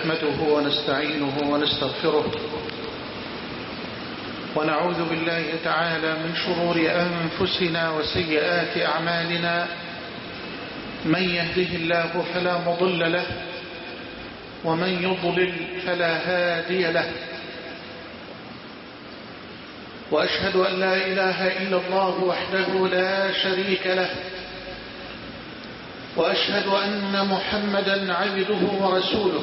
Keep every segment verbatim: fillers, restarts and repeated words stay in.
نحمده ونستعينه ونستغفره ونعوذ بالله تعالى من شرور أنفسنا وسيئات أعمالنا. من يهده الله فلا مضل له ومن يضلل فلا هادي له، وأشهد أن لا إله إلا الله وحده لا شريك له، وأشهد أن محمدا عبده ورسوله.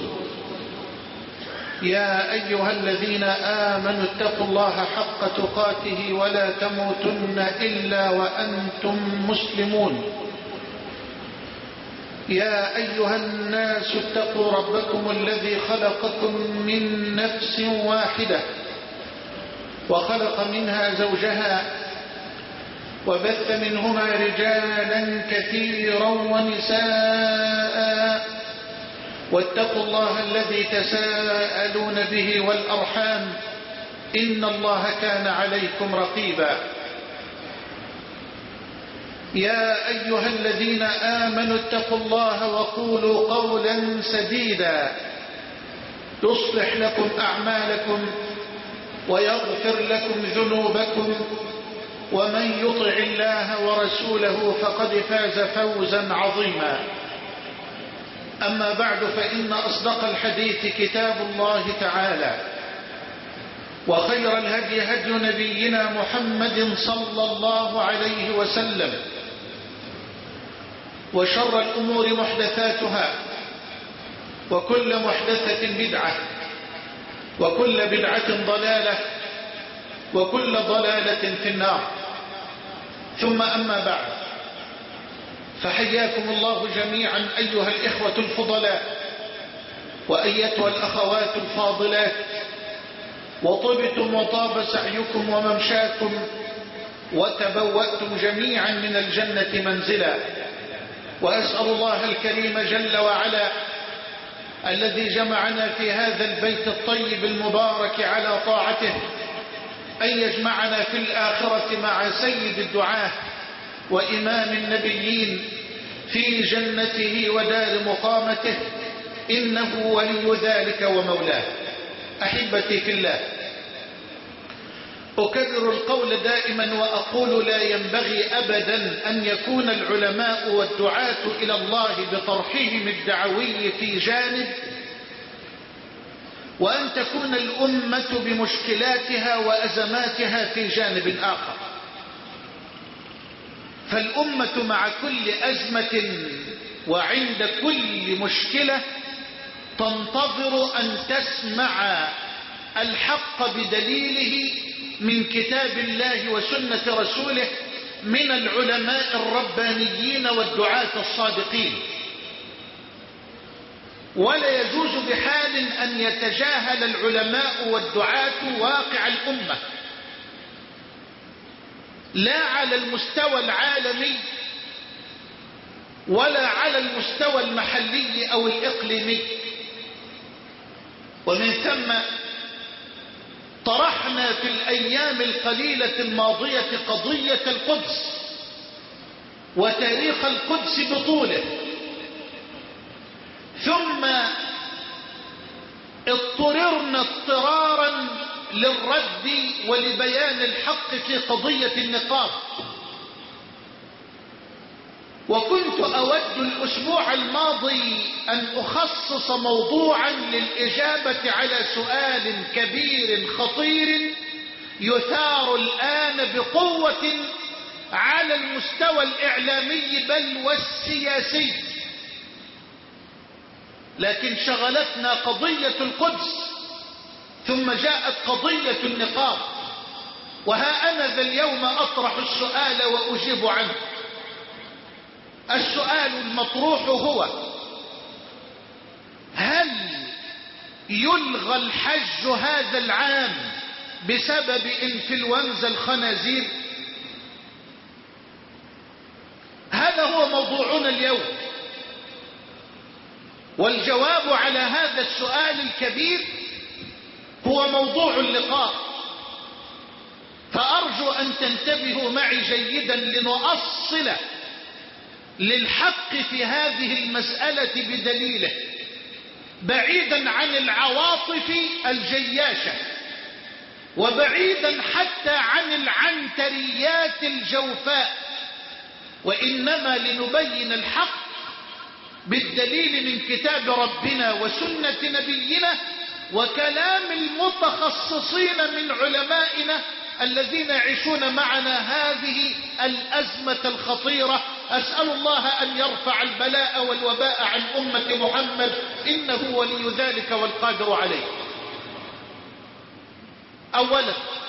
يا أيها الذين آمنوا اتقوا الله حق تقاته ولا تموتن إلا وأنتم مسلمون. يا أيها الناس اتقوا ربكم الذي خلقكم من نفس واحدة وخلق منها زوجها وبث منهما رجالا كثيرا ونساء، واتقوا الله الذي تساءلون به والأرحام إن الله كان عليكم رقيبا. يا أيها الذين آمنوا اتقوا الله وقولوا قولا سديدا يصلح لكم أعمالكم ويغفر لكم ذنوبكم، ومن يطع الله ورسوله فقد فاز فوزا عظيما. أما بعد، فإن أصدق الحديث كتاب الله تعالى، وخير الهدي هدي نبينا محمد صلى الله عليه وسلم، وشر الأمور محدثاتها، وكل محدثة بدعة، وكل بدعة ضلالة، وكل ضلالة في النار. ثم أما بعد، فحياكم الله جميعا أيها الإخوة الفضلاء وأيتها الأخوات الفاضلات، وطبتم وطاب سعيكم وممشاكم، وتبوأتم جميعا من الجنة منزلا. وأسأل الله الكريم جل وعلا الذي جمعنا في هذا البيت الطيب المبارك على طاعته أن يجمعنا في الآخرة مع سيد الدعاة وإمام النبيين في جنته ودار مقامته، إنه ولي ذلك ومولاه. أحبتي في الله، أكرر القول دائما وأقول: لا ينبغي أبدا أن يكون العلماء والدعاة إلى الله بطرحهم الدعوي في جانب، وأن تكون الأمة بمشكلاتها وأزماتها في جانب آخر. فالأمة مع كل أزمة وعند كل مشكلة تنتظر أن تسمع الحق بدليله من كتاب الله وسنة رسوله من العلماء الربانيين والدعاة الصادقين. ولا يجوز بحال أن يتجاهل العلماء والدعاة واقع الأمة، لا على المستوى العالمي ولا على المستوى المحلي أو الإقليمي. ومن ثم طرحنا في الأيام القليلة الماضية قضية القدس وتاريخ القدس بطوله، ثم اضطررنا اضطرارا للرد ولبيان الحق في قضية النقاب. وكنت أود الأسبوع الماضي أن أخصص موضوعا للإجابة على سؤال كبير خطير يثار الآن بقوة على المستوى الإعلامي بل والسياسي، لكن شغلتنا قضية القدس، ثم جاءت قضية النقاب، وها أنا ذا اليوم أطرح السؤال وأجيب عنه. السؤال المطروح هو: هل يلغى الحج هذا العام بسبب انفلونزا الخنازير؟ هذا هو موضوعنا اليوم، والجواب على هذا السؤال الكبير هو موضوع اللقاء. فأرجو أن تنتبهوا معي جيدا لنؤصل للحق في هذه المسألة بدليله، بعيدا عن العواطف الجياشة، وبعيدا حتى عن العنتريات الجوفاء، وإنما لنبين الحق بالدليل من كتاب ربنا وسنة نبينا وكلام المتخصصين من علمائنا الذين يعيشون معنا هذه الأزمة الخطيرة. أسأل الله أن يرفع البلاء والوباء عن أمة محمد، إنه ولي ذلك والقادر عليه. أولا،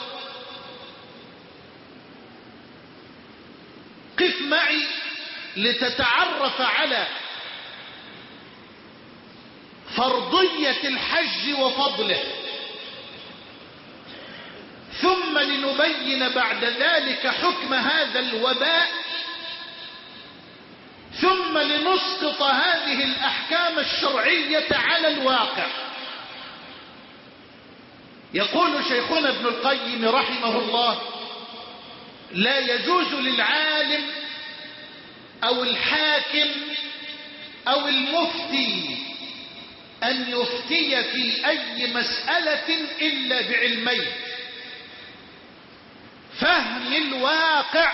قف معي لتتعرف على فرضية الحج وفضله، ثم لنبين بعد ذلك حكم هذا الوباء، ثم لنسقط هذه الأحكام الشرعية على الواقع. يقول شيخنا ابن القيم رحمه الله: لا يجوز للعالم أو الحاكم أو المفتي أن يفتي في أي مسألة إلا بعلمين: فهم الواقع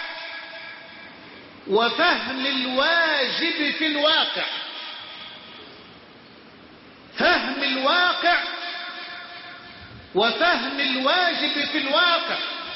وفهم الواجب في الواقع. فهم الواقع وفهم الواجب في الواقع.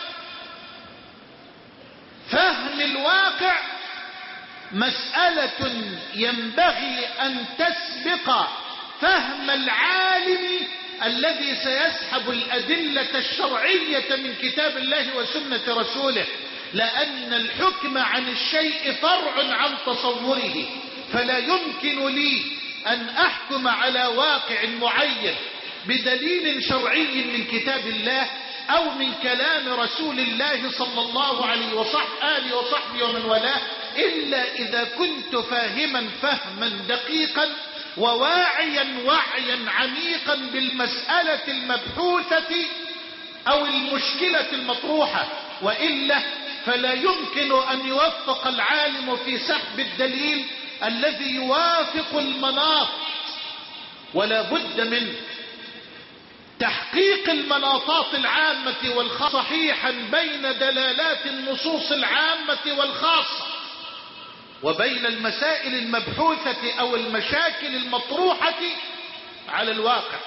فهم الواقع مسألة ينبغي أن تسبق فهم العالم الذي سيسحب الأدلة الشرعية من كتاب الله وسنة رسوله، لأن الحكم عن الشيء فرع عن تصوره، فلا يمكن لي أن أحكم على واقع معين بدليل شرعي من كتاب الله أو من كلام رسول الله صلى الله عليه وصحبه آله وصحبه ومن والاه، إلا إذا كنت فاهما فهما دقيقا وواعيا وعيا عميقا بالمسألة المبحوثة أو المشكلة المطروحة، وإلا فلا يمكن أن يوفق العالم في سحب الدليل الذي يوافق المناط، ولا بد من تحقيق المناطات العامة والخاصة صحيحا بين دلالات النصوص العامة والخاصة وبين المسائل المبحوثة أو المشاكل المطروحة على الواقع.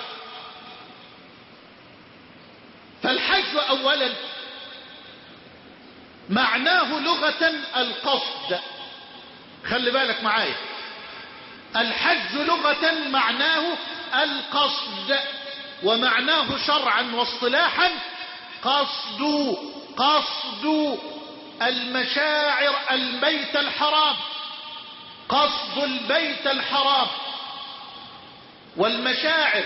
فالحج أولا معناه لغة القصد، خلي بالك معايا، الحج لغة معناه القصد، ومعناه شرعا واصطلاحا قصد قصد المشاعر البيت الحرام، قصد البيت الحرام والمشاعر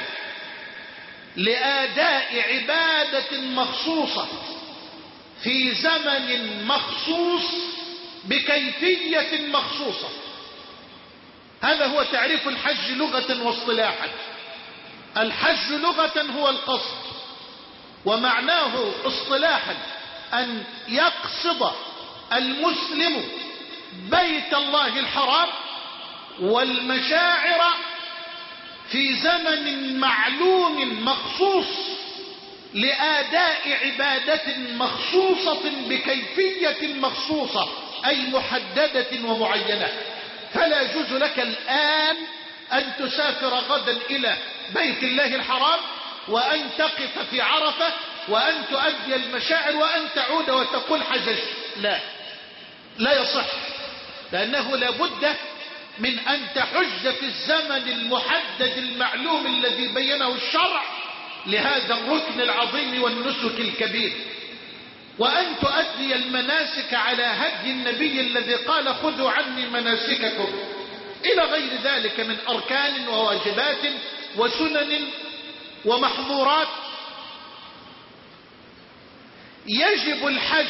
لأداء عبادة مخصوصة في زمن مخصوص بكيفية مخصوصة. هذا هو تعريف الحج لغة واصطلاحا. الحج لغة هو القصد، ومعناه اصطلاحا أن يقصد المسلم بيت الله الحرام والمشاعر في زمن معلوم مخصوص لأداء عبادة مخصوصة بكيفية مخصوصة، أي محددة ومعينة. فلا يجوز لك الآن أن تسافر غدا إلى بيت الله الحرام وأن تقف في عرفة وأن تؤدي المشاعر وأن تعود وتقول حججت. لا، لا يصح، لأنه لابد من أن تحج في الزمن المحدد المعلوم الذي بينه الشرع لهذا الركن العظيم والنسك الكبير، وأن تؤدي المناسك على هدي النبي الذي قال خذوا عني مناسككم، إلى غير ذلك من أركان وواجبات وسنن ومحظورات. يجب الحج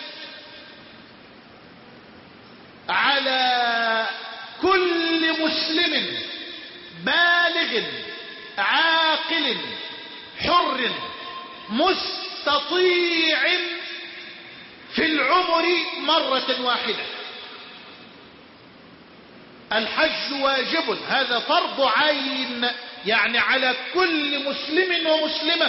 على كل مسلم بالغ عاقل حر مستطيع في العمر مرة واحدة. الحج واجب، هذا فرض عين يعني على كل مسلم ومسلمة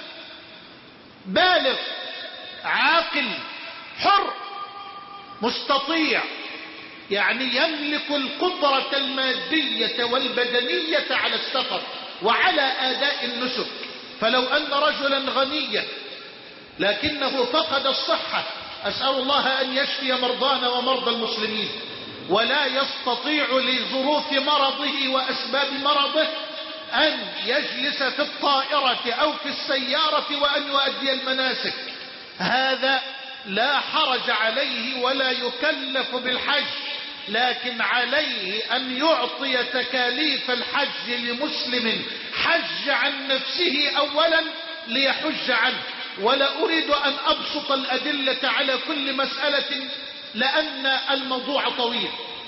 بالغ عاقل حر مستطيع، يعني يملك القدرة المادية والبدنية على السفر وعلى أداء النسك. فلو أن رجلا غنيا لكنه فقد الصحة، أسأل الله أن يشفي مرضانا ومرضى المسلمين، ولا يستطيع لظروف مرضه وأسباب مرضه أن يجلس في الطائرة أو في السيارة وأن يؤدي المناسك، هذا لا حرج عليه ولا يكلف بالحج، لكن عليه أن يعطي تكاليف الحج لمسلم حج عن نفسه أولا ليحج عنه. ولا أريد أن أبسط الأدلة على كل مسألة لأن الموضوع طويل.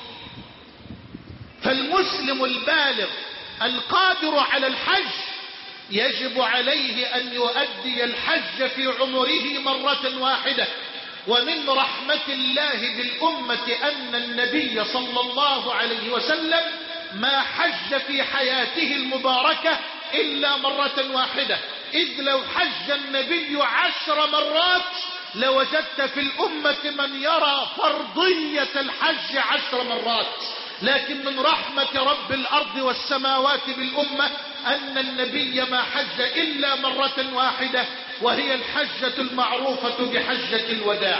فالمسلم البالغ القادر على الحج يجب عليه أن يؤدي الحج في عمره مرة واحدة. ومن رحمة الله بالأمة أن النبي صلى الله عليه وسلم ما حج في حياته المباركة إلا مرة واحدة، إذ لو حج النبي عشر مرات لوجدت في الأمة من يرى فرضية الحج عشر مرات. لكن من رحمة رب الأرض والسماوات بالأمة أن النبي ما حج إلا مرة واحدة، وهي الحجة المعروفة بحجة الوداع.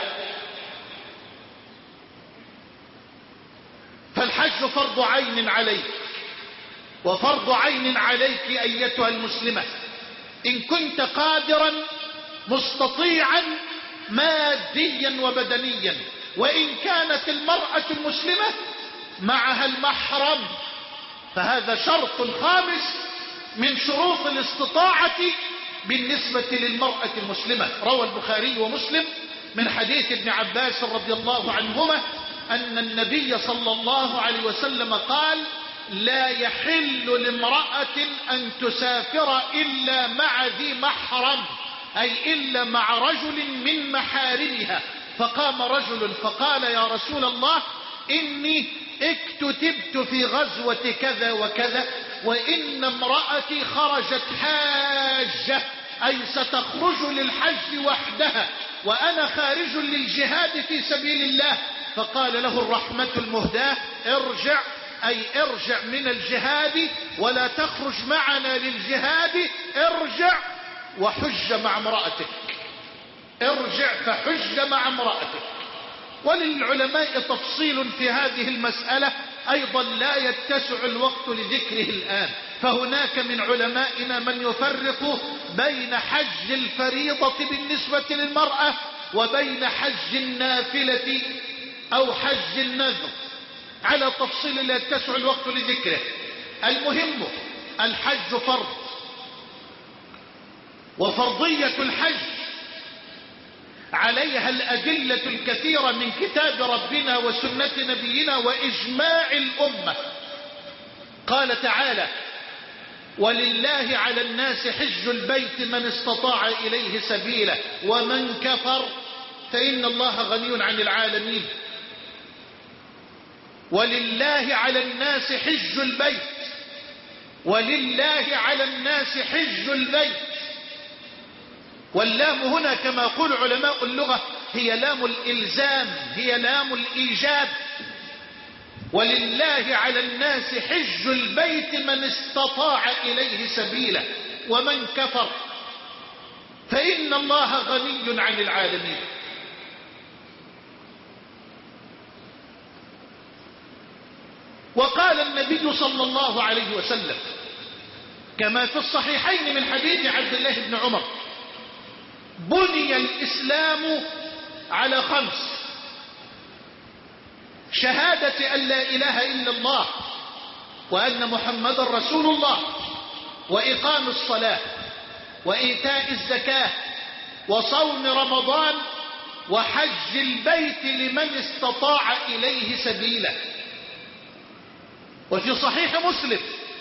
فالحج فرض عين عليك، وفرض عين عليك أيتها المسلمة إن كنت قادرا مستطيعا ماديا وبدنيا. وإن كانت المرأة المسلمة معها المحرم فهذا شرط خامس من شروط الاستطاعة بالنسبة للمرأة المسلمة. روى البخاري ومسلم من حديث ابن عباس رضي الله عنهما أن النبي صلى الله عليه وسلم قال: لا يحل لامرأة أن تسافر إلا مع ذي محرم، أي إلا مع رجل من محارمها. فقام رجل فقال: يا رسول الله، إني اكتتبت في غزوة كذا وكذا، وإن امرأتي خرجت حاجة، أي ستخرج للحج وحدها، وأنا خارج للجهاد في سبيل الله. فقال له الرحمة المهداة: ارجع، أي ارجع من الجهاد ولا تخرج معنا للجهاد، ارجع وحج مع امرأتك، ارجع فحج مع امرأتك. وللعلماء تفصيل في هذه المسألة أيضا لا يتسع الوقت لذكره الآن. فهناك من علمائنا من يفرق بين حج الفريضة بالنسبة للمرأة وبين حج النافلة أو حج النذر على تفصيل لا يتسع الوقت لذكره. المهم الحج فرض، وفرضية الحج عليها الأدلة الكثيرة من كتاب ربنا وسنة نبينا وإجماع الأمة. قال تعالى: ولله على الناس حج البيت من استطاع إليه سبيلا ومن كفر فإن الله غني عن العالمين. ولله على الناس حج البيت، ولله على الناس حج البيت. واللام هنا كما يقول علماء اللغة هي لام الإلزام، هي لام الإيجاب. ولله على الناس حج البيت من استطاع إليه سبيلا ومن كفر فإن الله غني عن العالمين. وقال النبي صلى الله عليه وسلم كما في الصحيحين من حديث عبد الله بن عمر: بني الإسلام على خمس: شهادة أن لا إله إلا الله وأن محمد رسول الله، وإقام الصلاة، وإيتاء الزكاة، وصوم رمضان، وحج البيت لمن استطاع إليه سبيلا. وفي صحيح مسلم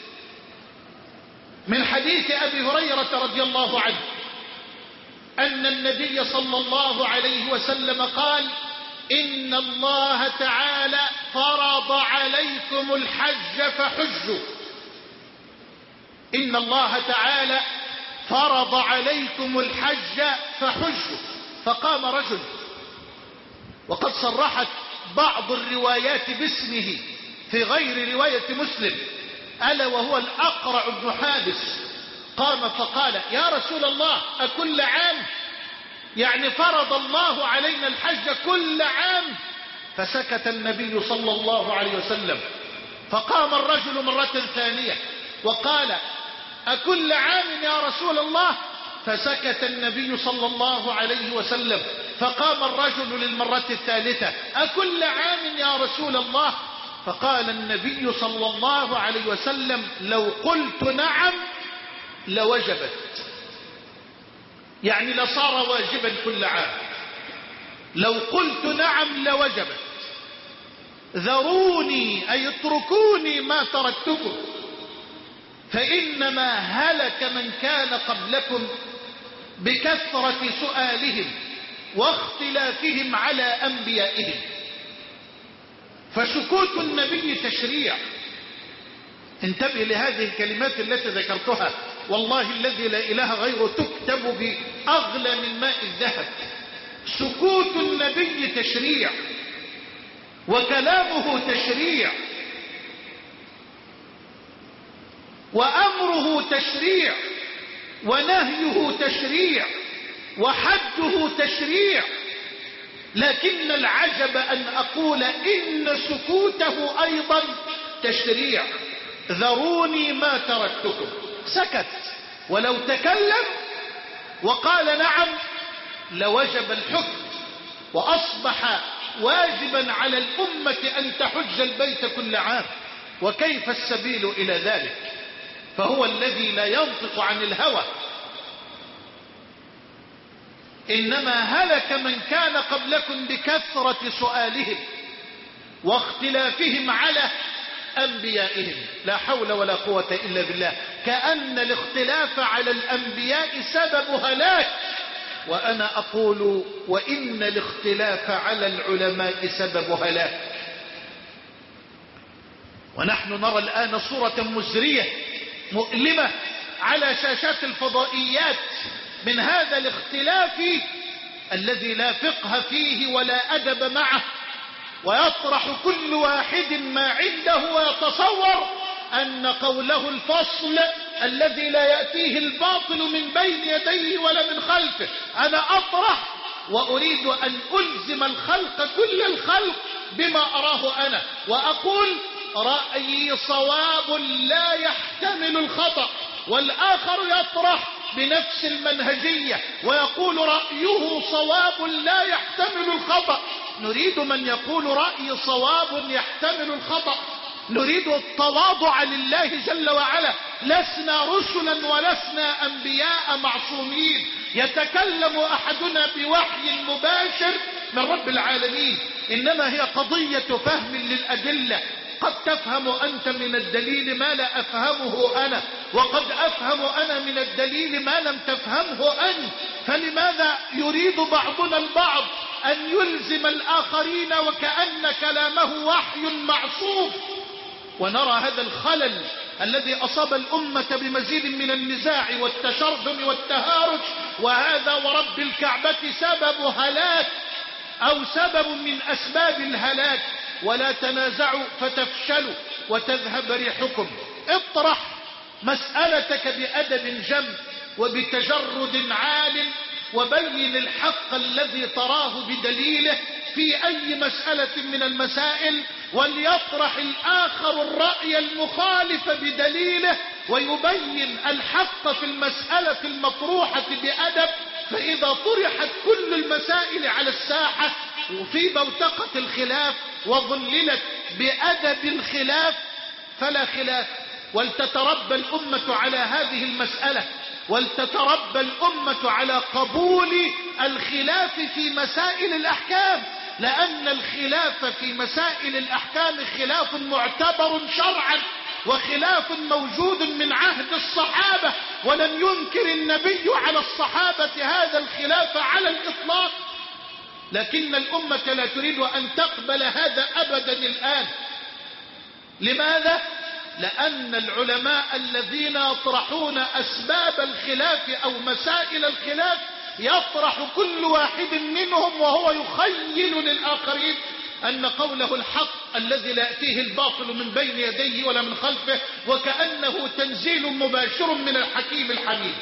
من حديث أبي هريرة رضي الله عنه أن النبي صلى الله عليه وسلم قال: إن الله تعالى فرض عليكم الحج فحجوا. إن الله تعالى فرض عليكم الحج فحجوا. فقام رجل، وقد صرحت بعض الروايات باسمه في غير رواية مسلم، ألا وهو الأقرع بن حابس، قام فقال: يا رسول الله، أكل عام؟ يعني فرض الله علينا الحج كل عام؟ فسكت النبي صلى الله عليه وسلم. فقام الرجل مرة ثانية وقال: أكل عام يا رسول الله؟ فسكت النبي صلى الله عليه وسلم. فقام الرجل للمرة الثالثة: أكل عام يا رسول الله؟ فقال النبي صلى الله عليه وسلم: لو قلت نعم لوجبت، يعني لصار واجبا كل عام. لو قلت نعم لوجبت. ذروني أي اتركوني ما تركتكم، فإنما هلك من كان قبلكم بكثرة سؤالهم واختلافهم على أنبيائهم. فسكوت النبي تشريع. انتبه لهذه الكلمات التي ذكرتها، والله الذي لا إله غيره تكتب بأغلى من ماء الذهب. سكوت النبي تشريع، وكلامه تشريع، وأمره تشريع، ونهيه تشريع، وحده تشريع. لكن العجب أن أقول إن سكوته أيضا تشريع. ذروني ما تركتكم. سكت، ولو تكلم وقال نعم لوجب الحكم، وأصبح واجبا على الأمة أن تحج البيت كل عام. وكيف السبيل إلى ذلك؟ فهو الذي لا ينطق عن الهوى. إنما هلك من كان قبلكم بكثرة سؤالهم واختلافهم على أنبيائهم. لا حول ولا قوة إلا بالله. كأن الاختلاف على الأنبياء سبب هلاك، وأنا أقول وإن الاختلاف على العلماء سبب هلاك. ونحن نرى الآن صورة مزرية مؤلمة على شاشات الفضائيات من هذا الاختلاف الذي لا فقه فيه ولا أدب معه، ويطرح كل واحد ما عنده ويتصور أن قوله الفصل الذي لا يأتيه الباطل من بين يديه ولا من خلفه. أنا أطرح وأريد أن ألزم الخلق كل الخلق بما أراه أنا، وأقول رأيي صواب لا يحتمل الخطأ، والآخر يطرح بنفس المنهجية ويقول رأيه صواب لا يحتمل الخطأ. نريد من يقول رأي صواب يحتمل الخطأ. نريد التواضع لله جل وعلا. لسنا رسلا ولسنا أنبياء معصومين يتكلم أحدنا بوحي مباشر من رب العالمين، إنما هي قضية فهم للأدلة. قد تفهم أنت من الدليل ما لا أفهمه أنا، وقد أفهم أنا من الدليل ما لم تفهمه أنت. فلماذا يريد بعضنا البعض أن يلزم الآخرين وكأن كلامه وحي معصوم؟ ونرى هذا الخلل الذي أصاب الأمة بمزيد من النزاع والتشرذم والتهارج، وهذا ورب الكعبة سبب هلاك أو سبب من أسباب الهلاك. ولا تنازعوا فتفشلوا وتذهب ريحكم. اطرح مسألتك بأدب جم وبتجرد عال، وبين الحق الذي تراه بدليله في أي مسألة من المسائل، وليطرح الآخر الرأي المخالف بدليله ويبين الحق في المسألة المطروحة بأدب. فإذا طرحت كل المسائل على الساحة وفي بوتقة الخلاف وظللت بأدب الخلاف فلا خلاف. ولتتربى الأمة على هذه المسألة، ولتتربى الأمة على قبول الخلاف في مسائل الأحكام، لأن الخلاف في مسائل الأحكام خلاف معتبر شرعا، وخلاف موجود من عهد الصحابة، ولم ينكر النبي على الصحابة هذا الخلاف على الإطلاق. لكن الأمة لا تريد أن تقبل هذا أبدا الآن. لماذا؟ لأن العلماء الذين يطرحون أسباب الخلاف أو مسائل الخلاف يطرح كل واحد منهم وهو يخيل للآخرين أن قوله الحق الذي لا يأتيه الباطل من بين يديه ولا من خلفه، وكأنه تنزيل مباشر من الحكيم الحميد.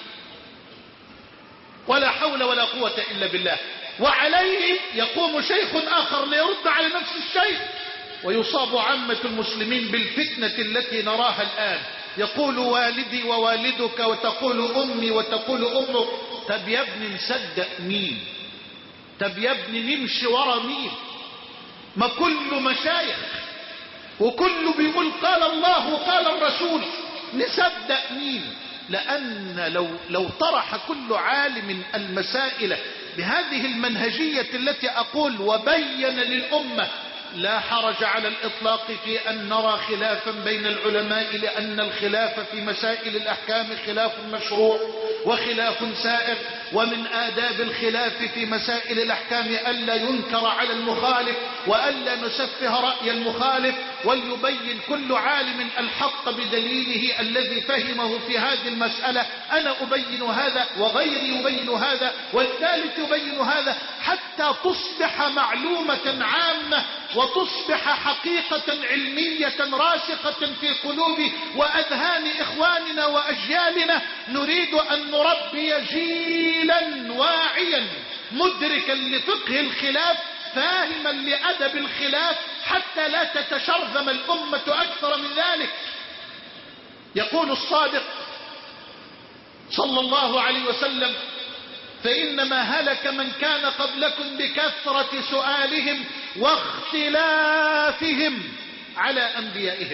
ولا حول ولا قوة إلا بالله. وعليه يقوم شيخ آخر ليرد على نفس الشيء، ويصاب عامة المسلمين بالفتنة التي نراها الآن. يقول والدي ووالدك، وتقول أمي وتقول أمك. طب يا ابني نصدق مين؟ طب يا ابني نمشي ورا مين؟ ما كله مشايخ وكله بيقول قال الله وقال الرسول، نصدق مين؟ لأن لو, لو طرح كل عالم المسائل بهذه المنهجية التي أقول وبين للأمة، لا حرج على الإطلاق في أن نرى خلافا بين العلماء، لأن الخلاف في مسائل الأحكام خلاف مشروع وخلاف سائر. ومن آداب الخلاف في مسائل الأحكام ألا ينكر على المخالف وألا نسفه رأي المخالف، وليبين كل عالم الحق بدليله الذي فهمه في هذه المسألة. أنا أبين هذا وغيري يبين هذا والثالث يبين هذا، حتى تصبح معلومة عامة وتصبح حقيقة علمية راسخة في قلوب وأذهان إخواننا وأجيالنا. نريد أن نربي جيلا واعيا مدركا لفقه الخلاف، فاهما لأدب الخلاف، حتى لا تتشرذم الأمة أكثر من ذلك. يقول الصادق صلى الله عليه وسلم: فإنما هلك من كان قبلكم بكثرة سؤالهم واختلافهم على أنبيائهم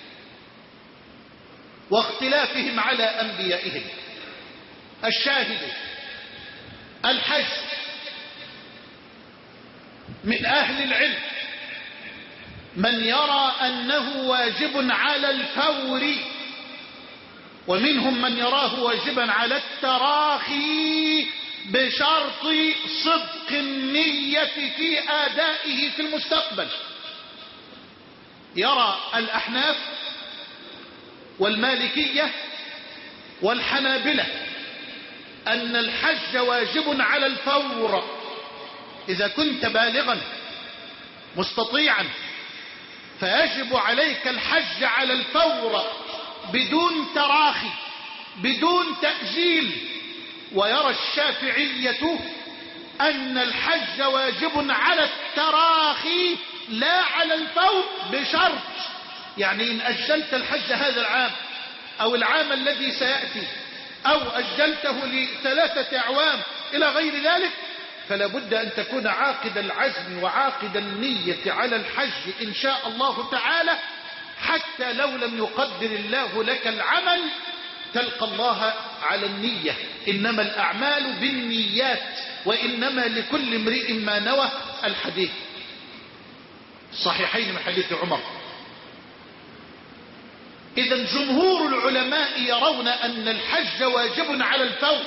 واختلافهم على أنبيائهم. الشاهد الحج من أهل العلم من يرى أنه واجب على الفور، ومنهم من يراه واجبا على التراخي بشرط صدق النية في آدائه في المستقبل. يرى الأحناف والمالكية والحنابلة أن الحج واجب على الفور إذا كنت بالغا مستطيعا، فيجب عليك الحج على الفور بدون تراخي بدون تأجيل. ويرى الشافعية أن الحج واجب على التراخي لا على الفور بشرط، يعني إن أجلت الحج هذا العام أو العام الذي سيأتي أو أجلته لثلاثة أعوام إلى غير ذلك، فلا بد أن تكون عاقد العزم وعاقد النية على الحج إن شاء الله تعالى، حتى لو لم يقدر الله لك العمل تلقى الله على النية. إنما الأعمال بالنيات وإنما لكل امرئ ما نوى. الحديث الصحيحين من حديث عمر. إذا جمهور العلماء يرون أن الحج واجب على الفور،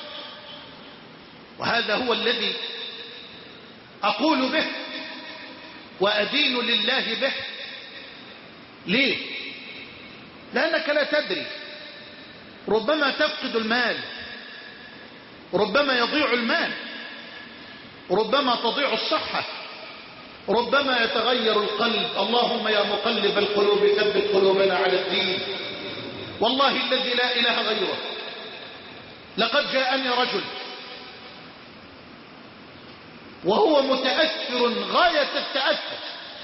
وهذا هو الذي أقول به وأدين لله به. ليه؟ لأنك لا تدري، ربما تفقد المال، ربما يضيع المال، ربما تضيع الصحة، ربما يتغير القلب. اللهم يا مقلب القلوب ثبت قلوبنا على الدين. والله الذي لا إله غيره، لقد جاءني رجل وهو متأثر غاية التأثر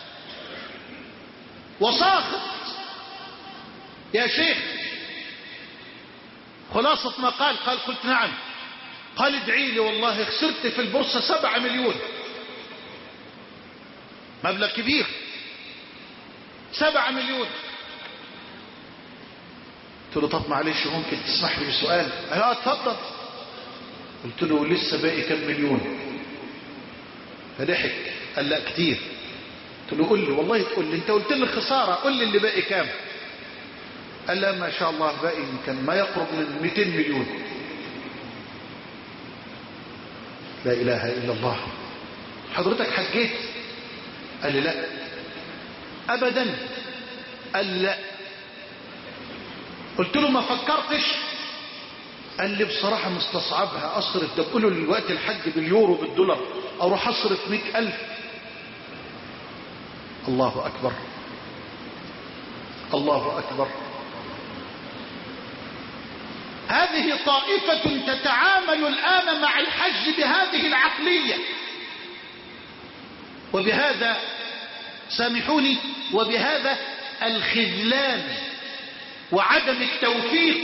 وساخط: يا شيخ خلاصة ما قال قال قلت نعم. قال ادعي لي والله خسرت في البورصة سبعة مليون، مبلغ كبير، سبعة مليون. قلت له طب معلش ممكن تسمح لي بسؤال؟ قال اه اتفضل. قلت له لسه باقي كم مليون؟ فضحك قال لا كتير. قلت له قول لي والله تقول لي، انت قلت لي الخسارة، قول لي اللي باقي كام. قال لا ما شاء الله باقي يمكن ما يقرب من مئتين مليون. لا اله الا الله. حضرتك حجيت؟ قال لي لا ابدا. قال لا قلت له ما فكرتش؟ قال لي بصراحة مستصعبها أصرف، ده بقوله دلوقتي الحج باليورو بالدولار، أروح أصرف مئة ألف. الله أكبر، الله أكبر. هذه طائفة تتعامل الآن مع الحج بهذه العقلية، وبهذا سامحوني، وبهذا الخذلان وعدم التوفيق،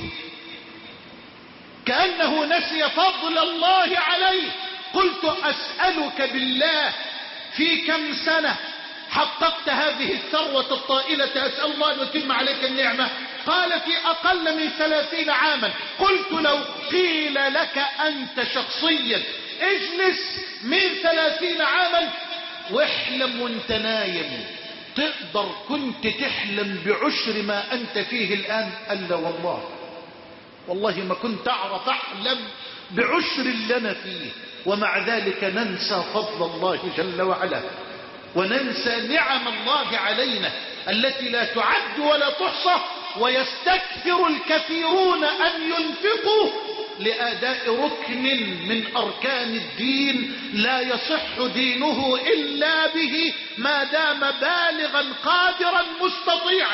كأنه نسي فضل الله عليه. قلت أسألك بالله في كم سنة حققت هذه الثروة الطائلة؟ أسأل الله أن يتم عليك النعمة. قال في أقل من ثلاثين عاما. قلت لو قيل لك أنت شخصيا اجلس من ثلاثين عاما واحلم وانت نايم، تقدر كنت تحلم بعشر ما أنت فيه الآن؟ ألا والله، والله ما كنت أعرف أحلم بعشر اللي أنا فيه. ومع ذلك ننسى فضل الله جل وعلا، وننسى نعم الله علينا التي لا تعد ولا تحصى، ويستكثر الكثيرون أن ينفقوا لأداء ركن من أركان الدين لا يصح دينه إلا به ما دام بالغا قادرا مستطيعا.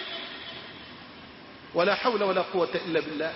ولا حول ولا قوة إلا بالله.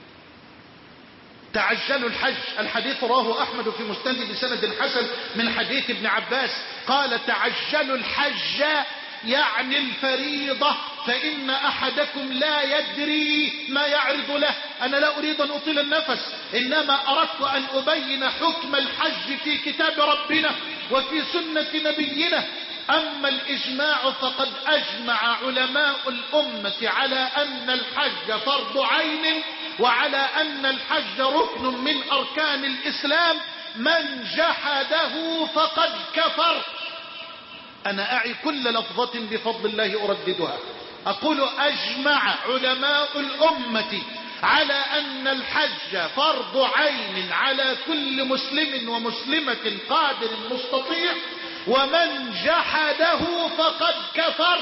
تعجلوا الحج. الحديث رواه أحمد في مسند بسند حسن من حديث ابن عباس قال تعجلوا الحج يعني الفريضة، فإن أحدكم لا يدري ما يعرض له. أنا لا أريد أن أطيل النفس، إنما أردت أن أبين حكم الحج في كتاب ربنا وفي سنة نبينا. أما الإجماع فقد أجمع علماء الأمة على أن الحج فرض عين، وعلى أن الحج ركن من أركان الإسلام. من جحده فقد كفر. أنا أعي كل لفظة بفضل الله أرددها. أقول أجمع علماء الأمة على أن الحج فرض عين على كل مسلم ومسلمة قادر مستطيع، ومن جحده فقد كفر.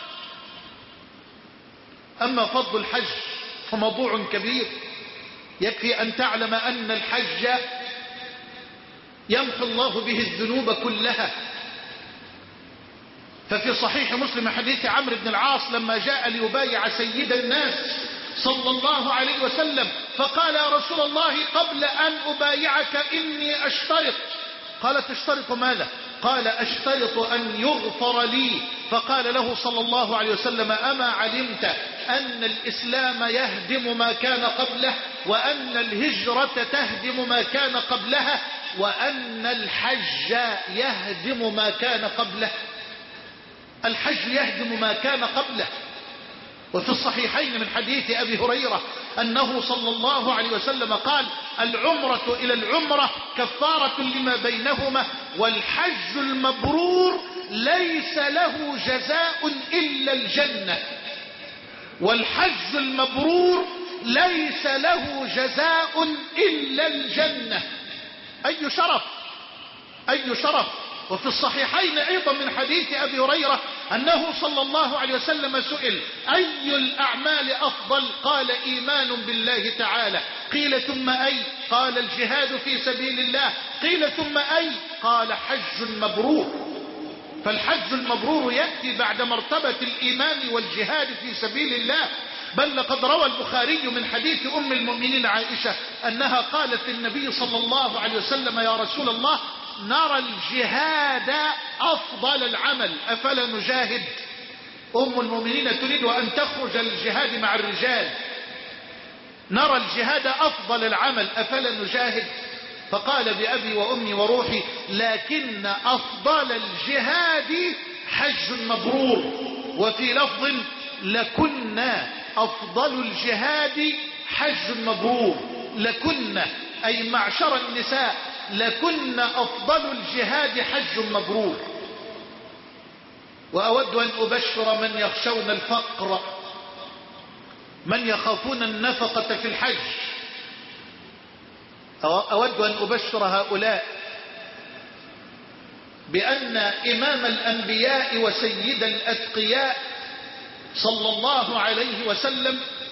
أما فضل الحج فموضوع كبير. يكفي أن تعلم أن الحج يمحو الله به الذنوب كلها. ففي صحيح مسلم حديث عمرو بن العاص لما جاء ليبايع سيد الناس صلى الله عليه وسلم فقال يا رسول الله قبل أن أبايعك إني أشترط. قال تشترط ماذا؟ قال أشترط أن يغفر لي. فقال له صلى الله عليه وسلم أما علمت أن الإسلام يهدم ما كان قبله، وأن الهجرة تهدم ما كان قبلها، وأن الحج يهدم ما كان قبله؟ الحج يهدم ما كان قبله. وفي الصحيحين من حديث أبي هريرة أنه صلى الله عليه وسلم قال العمرة إلى العمرة كفارة لما بينهما، والحج المبرور ليس له جزاء إلا الجنة. والحج المبرور ليس له جزاء إلا الجنة. أي شرف، أي شرف. وفي الصحيحين أيضا من حديث أبي هريرة أنه صلى الله عليه وسلم سئل أي الأعمال أفضل؟ قال إيمان بالله تعالى. قيل ثم أي؟ قال الجهاد في سبيل الله. قيل ثم أي؟ قال حج مبرور. فالحج المبرور يأتي بعد مرتبة الإيمان والجهاد في سبيل الله. بل لقد روى البخاري من حديث أم المؤمنين عائشة أنها قالت للنبي صلى الله عليه وسلم يا رسول الله نرى الجهاد أفضل العمل أفلا نجاهد؟ أم المؤمنين تريد أن تخرج للجهاد مع الرجال. نرى الجهاد أفضل العمل أفلا نجاهد؟ فقال بأبي وأمي وروحي لكن أفضل الجهاد حج مبرور. وفي لفظ لكنا أفضل الجهاد حج مبرور. لكنا أي معشر النساء لكن أفضل الجهاد حج مبرور. وأود أن أبشر من يخشون الفقر، من يخافون النفقة في الحج، أود أن أبشر هؤلاء بأن إمام الأنبياء وسيد الأتقياء صلى الله عليه وسلم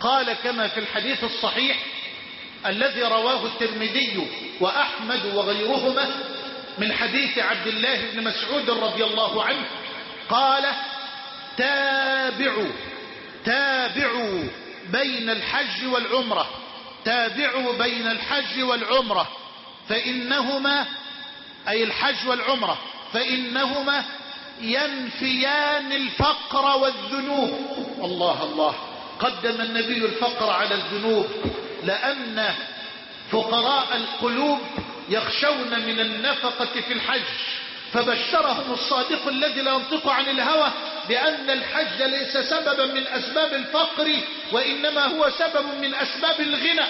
قال كما في الحديث الصحيح الذي رواه الترمذي وأحمد وغيرهما من حديث عبد الله بن مسعود رضي الله عنه قال تابعوا تابعوا بين الحج والعمرة تابعوا بين الحج والعمرة فإنهما أي الحج والعمرة فإنهما ينفيان الفقر والذنوب. الله الله، قدم النبي الفقر على الذنوب لأن فقراء القلوب يخشون من النفقة في الحج، فبشرهم الصادق الذي لا ينطق عن الهوى بأن الحج ليس سببا من أسباب الفقر وإنما هو سبب من أسباب الغنى.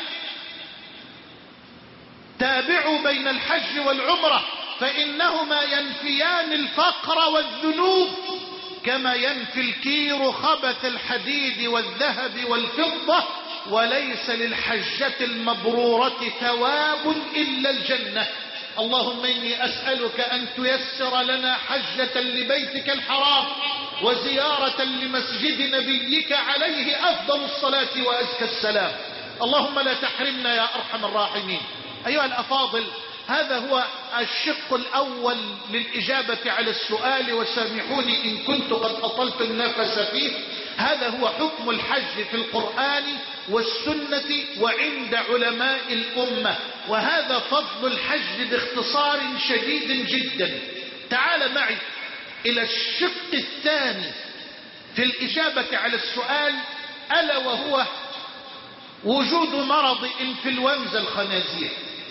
تابعوا بين الحج والعمرة فإنهما ينفيان الفقر والذنوب كما ينفي الكير خبث الحديد والذهب والفضة، وليس للحجة المبرورة ثواب إلا الجنة. اللهم إني أسألك أن تيسر لنا حجة لبيتك الحرام وزيارة لمسجد نبيك عليه أفضل الصلاة وأزكى السلام. اللهم لا تحرمنا يا أرحم الراحمين. أيها الأفاضل، هذا هو الشق الأول للإجابة على السؤال، وسامحوني إن كنت قد أطلت النفس فيه. هذا هو حكم الحج في القرآن والسنة وعند علماء الأمة، وهذا فضل الحج باختصار شديد جدا. تعال معي إلى الشق الثاني في الإجابة على السؤال، ألا وهو وجود مرض إنفلونزا الخنازير.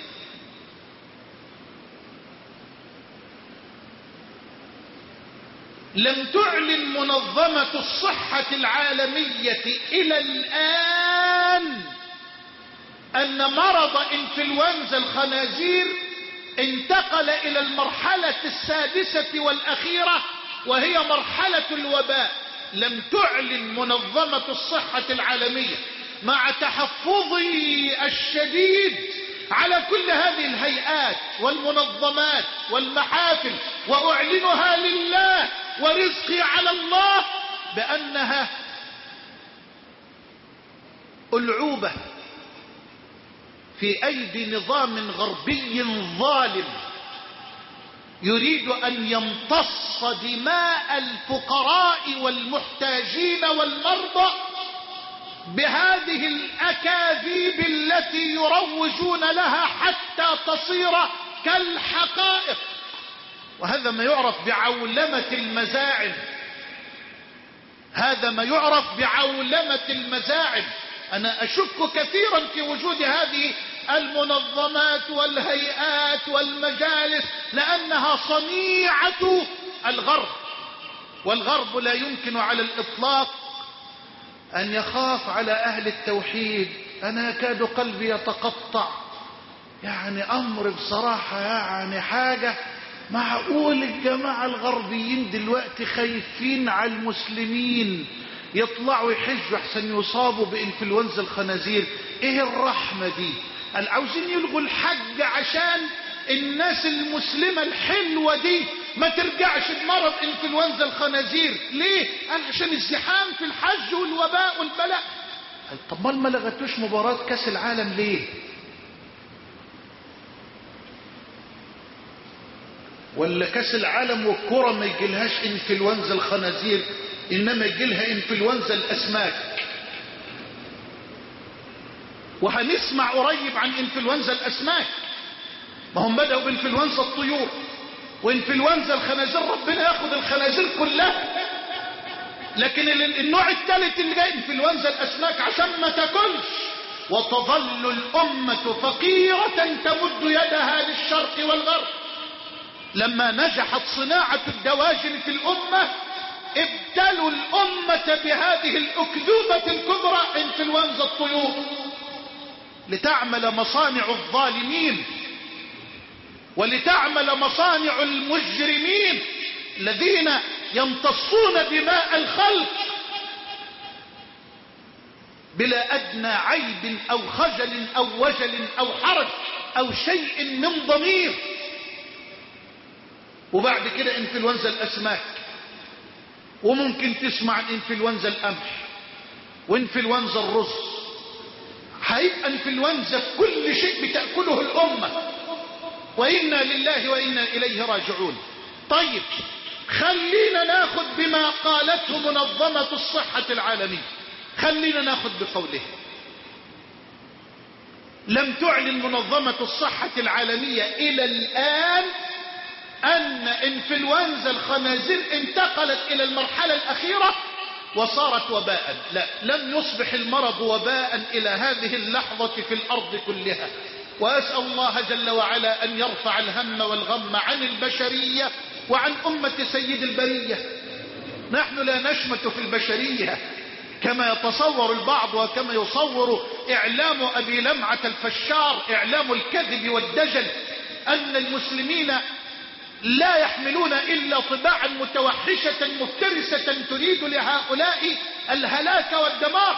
لم تعلن منظمة الصحة العالمية إلى الآن أن مرض إنفلونزا الخنازير انتقل إلى المرحلة السادسة والأخيرة وهي مرحلة الوباء. لم تعلن منظمة الصحة العالمية مع تحفظي الشديد على كل هذه الهيئات والمنظمات والمحافل، وأعلنها لله ورزقي على الله بأنها ألعوبة في أيدي نظام غربي ظالم يريد أن يمتص دماء الفقراء والمحتاجين والمرضى بهذه الأكاذيب التي يروجون لها حتى تصير كالحقائق. وهذا ما يعرف بعولمة المزاعم، هذا ما يعرف بعولمة المزاعم. أنا أشك كثيرا في وجود هذه المنظمات والهيئات والمجالس لأنها صنيعة الغرب، والغرب لا يمكن على الإطلاق أن يخاف على أهل التوحيد. أنا يكاد قلبي يتقطع، يعني أمر بصراحة، يعني حاجة معقول الجماعة الغربيين دلوقتي خايفين على المسلمين يطلعوا يحجوا احسن يصابوا بإنفلونزا الخنازير؟ ايه الرحمة دي؟ عاوزين يلغوا الحج عشان الناس المسلمة الحلوة دي ما ترجعش بمرض إنفلونزا الخنازير. ليه؟ عشان الزحام في الحج والوباء والبلاء. طب ما لغتوش مباراة كاس العالم ليه؟ ولا كاس العالم والكرة ما يجيلهاش إنفلونزا الخنازير إنما يجيلها إنفلونزا الأسماك؟ وهنسمع قريب عن إنفلونزا الأسماك، ما هم بدأوا بإنفلونزا الطيور وإنفلونزا الخنازير، ربنا ياخد الخنازير كلها. لكن النوع الثالث اللي جاي إنفلونزا الأسماك عشان ما تاكلش، وتظل الأمة فقيرة تمد يدها للشرق والغرب. لما نجحت صناعة الدواجن في الأمة ابتلوا الأمة بهذه الأكذوبة الكبرى إنفلونزا الطيور، لتعمل مصانع الظالمين ولتعمل مصانع المجرمين الذين يمتصون دماء الخلق بلا أدنى عيب أو خجل أو وجل أو حرج أو شيء من ضمير. وبعد كده إنفلونزا الأسماك، وممكن تسمع عن إنفلونزا القمح، وانفلونزا الرز، هيبقى انفلونزا في كل شيء بتأكله الأمة، وإنا لله وإنا إليه راجعون. طيب خلينا ناخد بما قالته منظمة الصحة العالمية، خلينا ناخد بقوله. لم تعلن منظمة الصحة العالمية إلى الآن أن انفلونزا الخنازير انتقلت إلى المرحلة الأخيرة وصارت وباء. لا، لم يصبح المرض وباء إلى هذه اللحظة في الأرض كلها. وأسأل الله جل وعلا أن يرفع الهم والغم عن البشرية وعن أمة سيد البرية. نحن لا نشمت في البشرية كما يتصور البعض وكما يصور إعلام أبي لمعة الفشار، إعلام الكذب والدجل، أن المسلمين لا يحملون إلا طباعا متوحشة مفترسة تريد لهؤلاء الهلاك والدمار.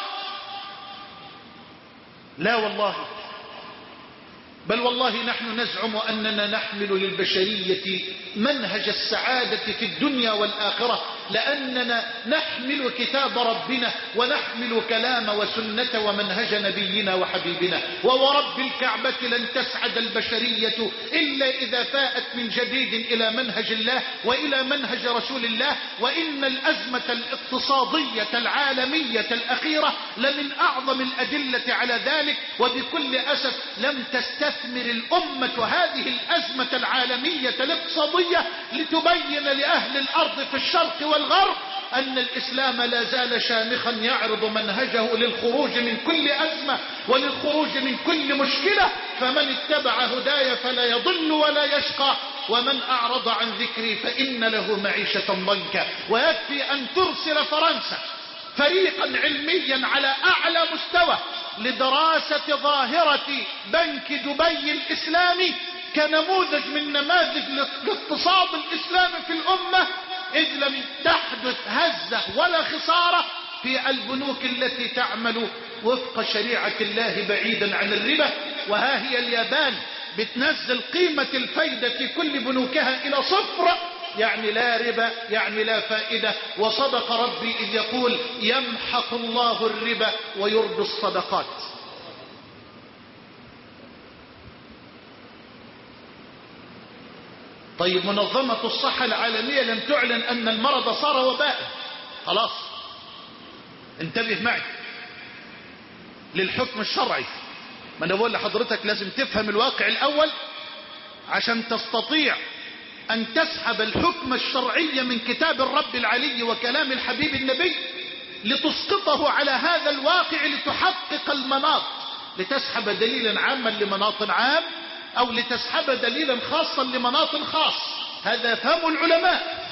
لا والله، بل والله نحن نزعم أننا نحمل للبشرية منهج السعادة في الدنيا والآخرة، لأننا نحمل كتاب ربنا ونحمل كلام وسنة ومنهج نبينا وحبيبنا. وورب الكعبة لن تسعد البشرية إلا إذا فاءت من جديد إلى منهج الله وإلى منهج رسول الله. وإن الأزمة الاقتصادية العالمية الأخيرة لمن أعظم الأدلة على ذلك. وبكل أسف لم تستثمر الأمة هذه الأزمة العالمية الاقتصادية لتبين لأهل الأرض في الشرق والغرب أن الإسلام لا زال شامخا يعرض منهجه للخروج من كل أزمة وللخروج من كل مشكلة. فمن اتبع هداي فلا يضل ولا يشقى، ومن أعرض عن ذكري فإن له معيشة ضنكا. ويكفي أن ترسل فرنسا فريقا علميا على أعلى مستوى لدراسة ظاهرة بنك دبي الإسلامي كنموذج من نماذج الاقتصاد الإسلامي في الأمة، إذ لم تحدث هزة ولا خسارة في البنوك التي تعمل وفق شريعة الله بعيدا عن الربا. وها هي اليابان بتنزل قيمة الفايدة في كل بنوكها إلى صفر، يعني لا ربا، يعني لا فائدة. وصدق ربي إذ يقول يمحق الله الربا ويربي الصدقات. طيب منظمة الصحة العالمية لم تعلن أن المرض صار وباء، خلاص انتبه معي للحكم الشرعي. ما انا بقول لحضرتك لازم تفهم الواقع الأول عشان تستطيع أن تسحب الحكم الشرعي من كتاب الرب العلي وكلام الحبيب النبي لتسقطه على هذا الواقع لتحقق المناط، لتسحب دليلا عاما لمناط عام أو لتسحب دليلا خاصا لمناط خاص. هذا فهم العلماء.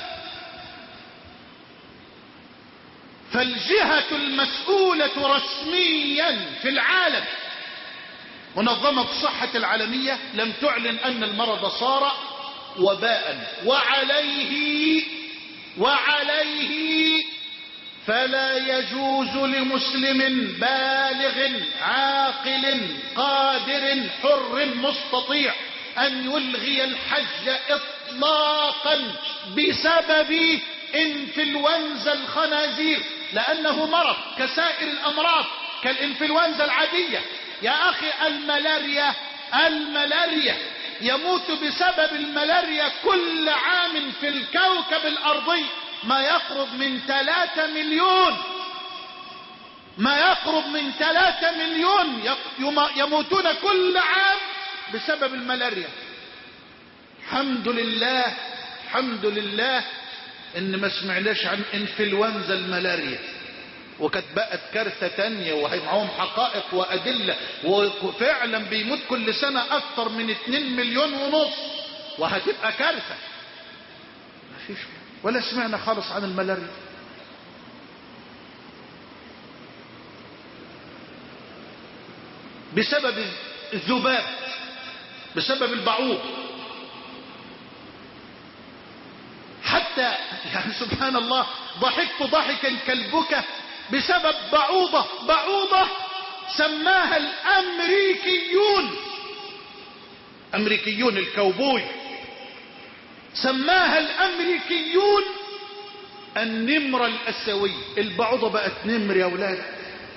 فالجهة المسؤولة رسميا في العالم منظمة الصحة العالمية لم تعلن أن المرض صار وباء. وعليه وعليه فلا يجوز لمسلم بالغ عاقل قادر حر مستطيع أن يلغي الحج إطلاقا بسبب انفلونزا الخنازير، لأنه مرض كسائر الأمراض كالانفلونزا العادية. يا أخي الملاريا الملاريا يموت بسبب الملاريا كل عام في الكوكب الأرضي ما يقرب من ثلاثة مليون ما يقرب من ثلاثة مليون يموتون كل عام بسبب الملاريا. الحمد لله الحمد لله ان ما سمعناش عن انفلونزا الملاريا، وكانت بقت كارثة تانية ومعهم حقائق وأدلة، وفعلا بيموت كل سنة أكثر من اتنين مليون ونص، وهتبقى كارثة. مفيش ولا سمعنا خالص عن الملاريا. بسبب الذباب، بسبب البعوض. حتى يعني سبحان الله ضحكت ضحكا كالبكا بسبب بعوضة بعوضة سماها الأمريكيون أمريكيون الكوبوي سماها الأمريكيون النمر الأسيوي. البعوضة بقت نمر يا أولاد،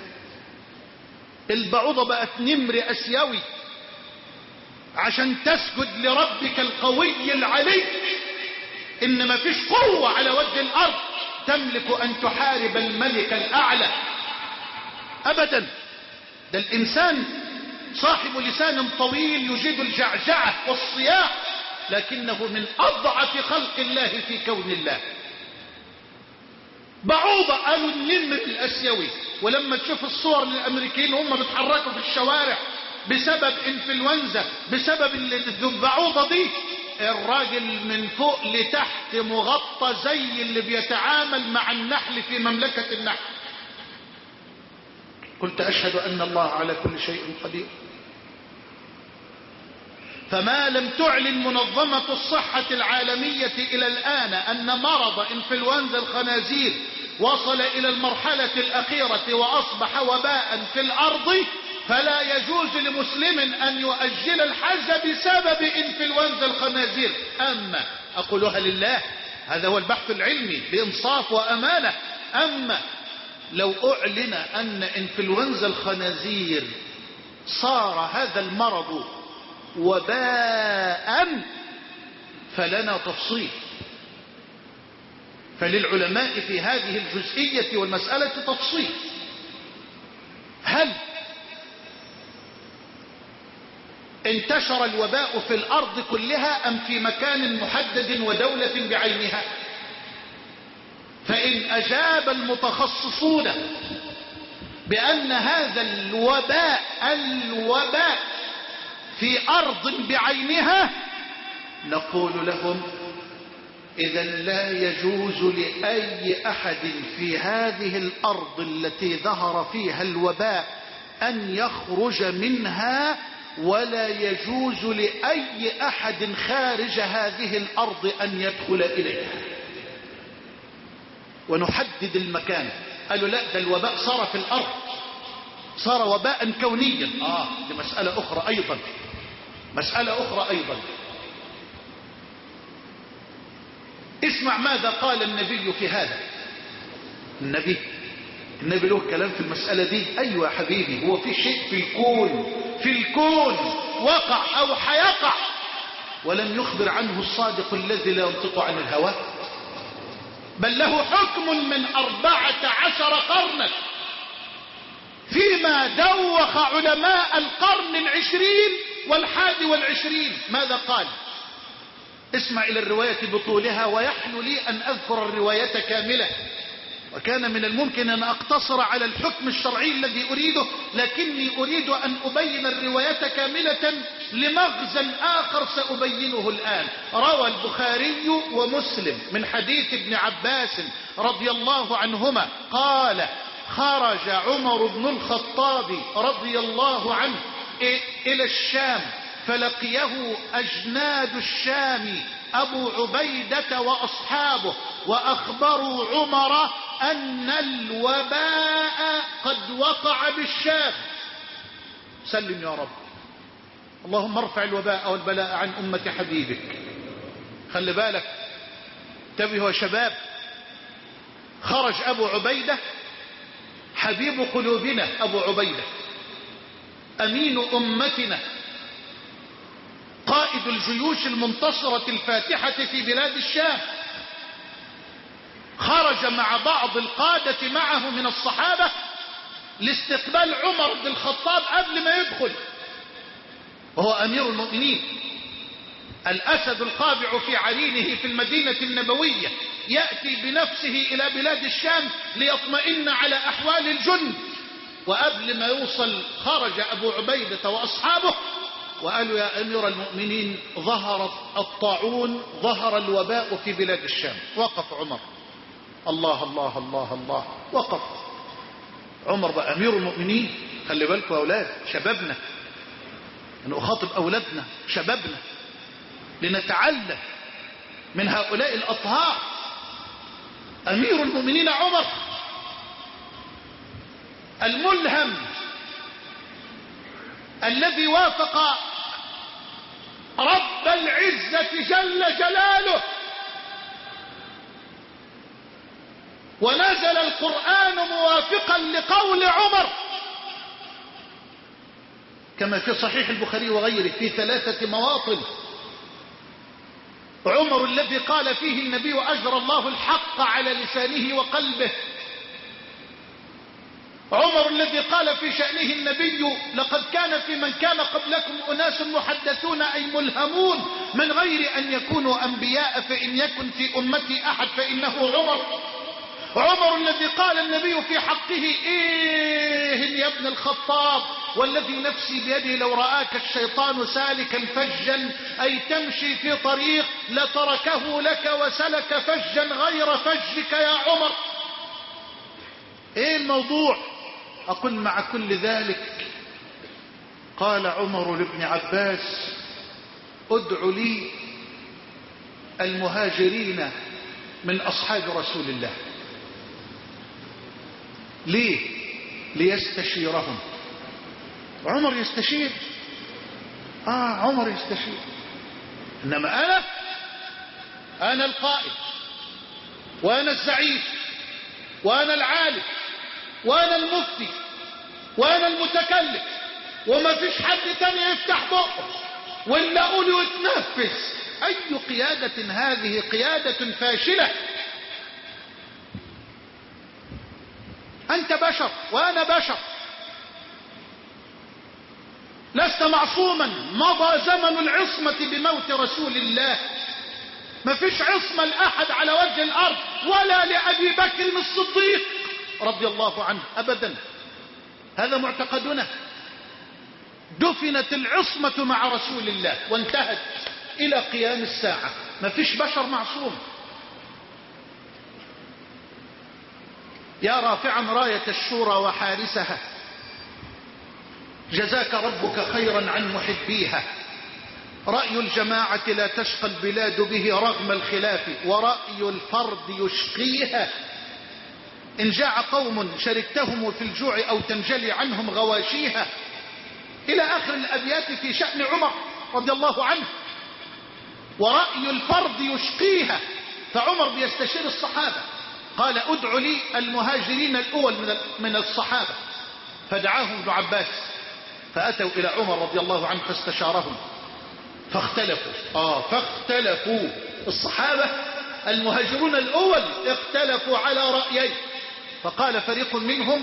البعوضة بقت نمر اسيوي عشان تسجد لربك القوي العلي. ان ما فيش قوة على وجه الارض تملك ان تحارب الملك الاعلى ابدا. ده الانسان صاحب لسان طويل يجيد الجعجعة والصياح، لكنه من اضعف خلق الله في كون الله. بعوضة قالوا النمر الاسيوي. ولما تشوف الصور للامريكيين هم بيتحركوا في الشوارع بسبب انفلونزا، بسبب البعوضة دي، الراجل من فوق لتحت مغطى زي اللي بيتعامل مع النحل في مملكة النحل. قلت أشهد أن الله على كل شيء قدير. فما لم تعلن منظمة الصحة العالمية إلى الآن أن مرض انفلونزا الخنازير وصل إلى المرحلة الأخيرة وأصبح وباء في الأرض، فلا يجوز لمسلم أن يؤجل الحج بسبب انفلونزا الخنازير. أما أقولها لله، هذا هو البحث العلمي بإنصاف وأمانة. أما لو أعلن أن انفلونزا الخنازير صار هذا المرض وباء فلنا تفصيل. فللعلماء في هذه الجزئية والمسألة تفصيل. هل انتشر الوباء في الأرض كلها أم في مكان محدد ودولة بعينها؟ فإن أجاب المتخصصون بأن هذا الوباء الوباء في أرض بعينها، نقول لهم إذا لا يجوز لأي أحد في هذه الأرض التي ظهر فيها الوباء أن يخرج منها، ولا يجوز لأي أحد خارج هذه الأرض أن يدخل إليها. ونحدد المكان. قالوا لا، ده الوباء صار في الأرض، صار وباء كونيا. آه دي مسألة أخرى أيضا، مسألة أخرى أيضا. اسمع ماذا قال النبي في هذا. النبي النبي له كلام في المسألة دي. أيوة يا حبيبي، هو في شيء في الكون في الكون وقع أو حيقع ولم يخبر عنه الصادق الذي لا ينطق عن الهوى؟ بل له حكم من أربعة عشر قرنا، فيما دوخ علماء القرن العشرين والحادي والعشرين. ماذا قال؟ اسمع إلى الرواية بطولها، ويحلو لي أن أذكر الرواية كاملة، وكان من الممكن أن أقتصر على الحكم الشرعي الذي أريده، لكني أريد أن أبين الرواية كاملة لمغزى آخر سأبينه الآن. روى البخاري ومسلم من حديث ابن عباس رضي الله عنهما قال: خرج عمر بن الخطاب رضي الله عنه إلى الشام، فلقيه أجناد الشام أبو عبيدة وأصحابه، وأخبروا عمر أن الوباء قد وقع بالشام. سلم يا رب، اللهم ارفع الوباء والبلاء عن أمة حبيبك. خلي بالك، انتبهوا يا شباب. خرج أبو عبيدة حبيب قلوبنا، أبو عبيدة أمين أمتنا، قائد الجيوش المنتصرة الفاتحة في بلاد الشام، خرج مع بعض القادة معه من الصحابة لاستقبال عمر بن الخطاب قبل ما يدخل، وهو أمير المؤمنين، الأسد القابع في عرينه في المدينة النبوية، يأتي بنفسه إلى بلاد الشام ليطمئن على أحوال الجند. وقبل ما يوصل خرج أبو عبيدة وأصحابه وقالوا: يا أمير المؤمنين، ظهر الطاعون، ظهر الوباء في بلاد الشام. وقف عمر. الله الله الله الله، وقف عمر بقى أمير المؤمنين. خلي بالكم يا أولاد، شبابنا، أنا أخاطب أولادنا شبابنا لنتعلم من هؤلاء الأطهار. أمير المؤمنين عمر الملهم الذي وافق رب العزة جل جلاله، ونزل القرآن موافقا لقول عمر، كما في صحيح البخاري وغيره في ثلاثة مواطن. عمر الذي قال فيه النبي أجرى الله الحق على لسانه وقلبه. عمر الذي قال في شأنه النبي لقد كان في من كان قبلكم أناس محدثون أي ملهمون من غير أن يكونوا أنبياء، فإن يكن في أمتي أحد فإنه عمر. عمر الذي قال النبي في حقه إيه يا ابن الخطاب والذي نفسي بيده لو رآك الشيطان سالكا فجا أي تمشي في طريق لتركه لك وسلك فجا غير فجك يا عمر. ايه الموضوع؟ أقول مع كل ذلك قال عمر لابن عباس ادع لي المهاجرين من أصحاب رسول الله. ليه؟ ليستشيرهم. عمر يستشير؟ آه عمر يستشير. إنما أنا أنا القائد وأنا الزعيم وأنا العالم وأنا المفتي وأنا المتكلم وما فيش حد تاني يفتح بقه ولا أقوله يتنفذ. أي قيادة هذه؟ قيادة فاشلة. أنت بشر وأنا بشر، لست معصوما. مضى زمن العصمة بموت رسول الله. ما فيش عصمة لأحد على وجه الأرض ولا لأبي بكر الصديق رضي الله عنه أبدا. هذا معتقدنا. دفنت العصمة مع رسول الله وانتهت إلى قيام الساعة. ما فيش بشر معصوم. يا رافعا راية الشورى وحارسها جزاك ربك خيرا عن محبيها. رأي الجماعة لا تشقى البلاد به رغم الخلاف ورأي الفرد يشقيها. إن جاع قوم شركتهم في الجوع أو تنجلي عنهم غواشيها. إلى آخر الأبيات في شأن عمر رضي الله عنه. ورأي الفرد يشقيها. فعمر بيستشير الصحابة قال ادع لي المهاجرين الأول من الصحابة. فدعاهم ابن عباس فأتوا إلى عمر رضي الله عنه فاستشارهم فاختلفوا. آه فاختلفوا الصحابة المهاجرون الأول اختلفوا على رأيين. فقال فريق منهم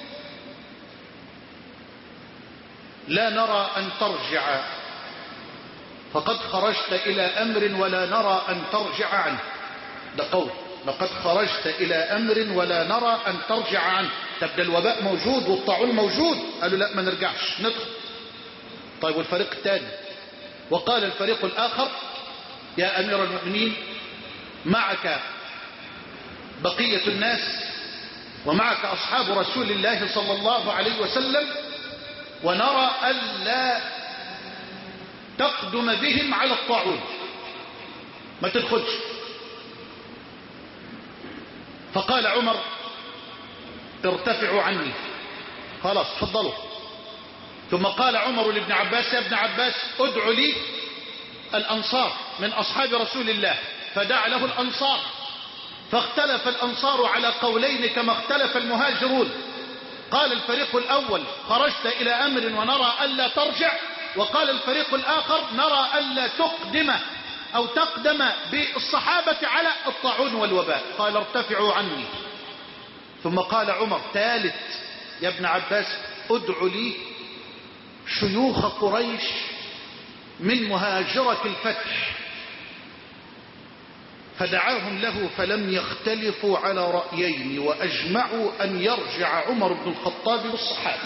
لا نرى أن ترجع فقد خرجت إلى أمر ولا نرى أن ترجع عنه. ده قول لقد خرجت إلى أمر ولا نرى أن ترجع عنه. تبدأ الوباء موجود والطاعون موجود. قالوا لا ما نرجعش ندخل. طيب والفريق الثاني؟ وقال الفريق الآخر يا أمير المؤمنين معك بقية الناس ومعك أصحاب رسول الله صلى الله عليه وسلم ونرى ألا تقدم بهم على الطاعون ما تدخلش. فقال عمر ارتفعوا عني خلاص تفضلوا. ثم قال عمر لابن عباس يا ابن عباس ادع لي الأنصار من أصحاب رسول الله. فدعا له الأنصار فاختلف الأنصار على قولين كما اختلف المهاجرون. قال الفريق الأول خرجت إلى أمر ونرى ألا ترجع. وقال الفريق الآخر نرى ألا تقدم أو تقدم بالصحابة على الطاعون والوباء. قال ارتفعوا عني. ثم قال عمر ثالث يا ابن عباس ادع لي شيوخ قريش من مهاجرة الفتح. فدعاهم له فلم يختلفوا على رأيين وأجمعوا أن يرجع عمر بن الخطاب بالصحابة.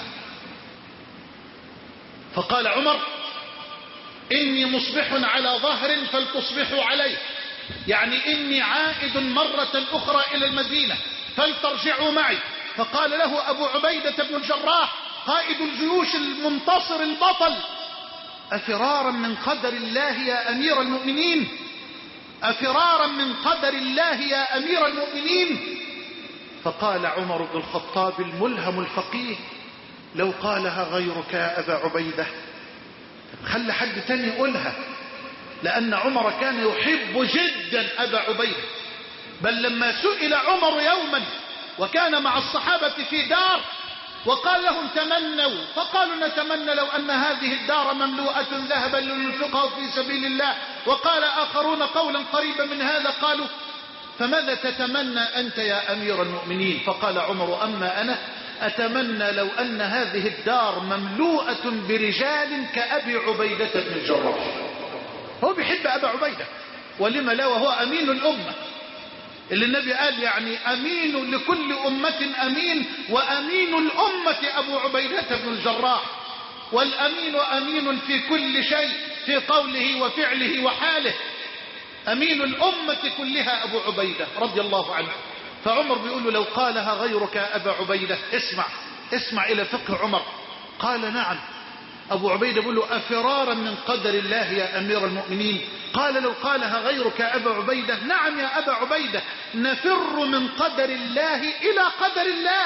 فقال عمر إني مصبح على ظهر فلتصبحوا عليه، يعني إني عائد مرة أخرى إلى المدينة فلترجعوا معي. فقال له أبو عبيدة بن الجراح قائد الجيوش المنتصر البطل أفرارا من قدر الله يا أمير المؤمنين، أفرارا من قدر الله يا أمير المؤمنين. فقال عمر بن الخطاب الملهم الفقيه لو قالها غيرك يا أبا عبيدة. خلي حد تاني يقولها، لأن عمر كان يحب جدا أبا عبيدة. بل لما سئل عمر يوما وكان مع الصحابة في دار وقال لهم تمنوا، فقالوا نتمنى لو أن هذه الدار مملوءة ذهبا لننفقه في سبيل الله. وقال آخرون قولا قريبا من هذا، قالوا فماذا تتمنى أنت يا أمير المؤمنين؟ فقال عمر أما أنا أتمنى لو أن هذه الدار مملوءة برجال كأبي عبيدة بن الجراح. هو بيحب أبا عبيدة، ولما لا وهو أمين الأمة، اللي النبي قال يعني أمين لكل أمة أمين، وأمين الأمة أبو عبيدة بن الجراح. والأمين أمين في كل شيء، في قوله وفعله وحاله. أمين الأمة كلها أبو عبيدة رضي الله عنه. فعمر بيقول له لو قالها غيرك يا أبا عبيدة، اسمع اسمع إلى فقه عمر. قال نعم. أبو عبيدة بيقول له أفرارا من قدر الله يا أمير المؤمنين؟ قال لو قالها غيرك يا أبا عبيدة، نعم يا أبا عبيدة، نفر من قدر الله إلى قدر الله.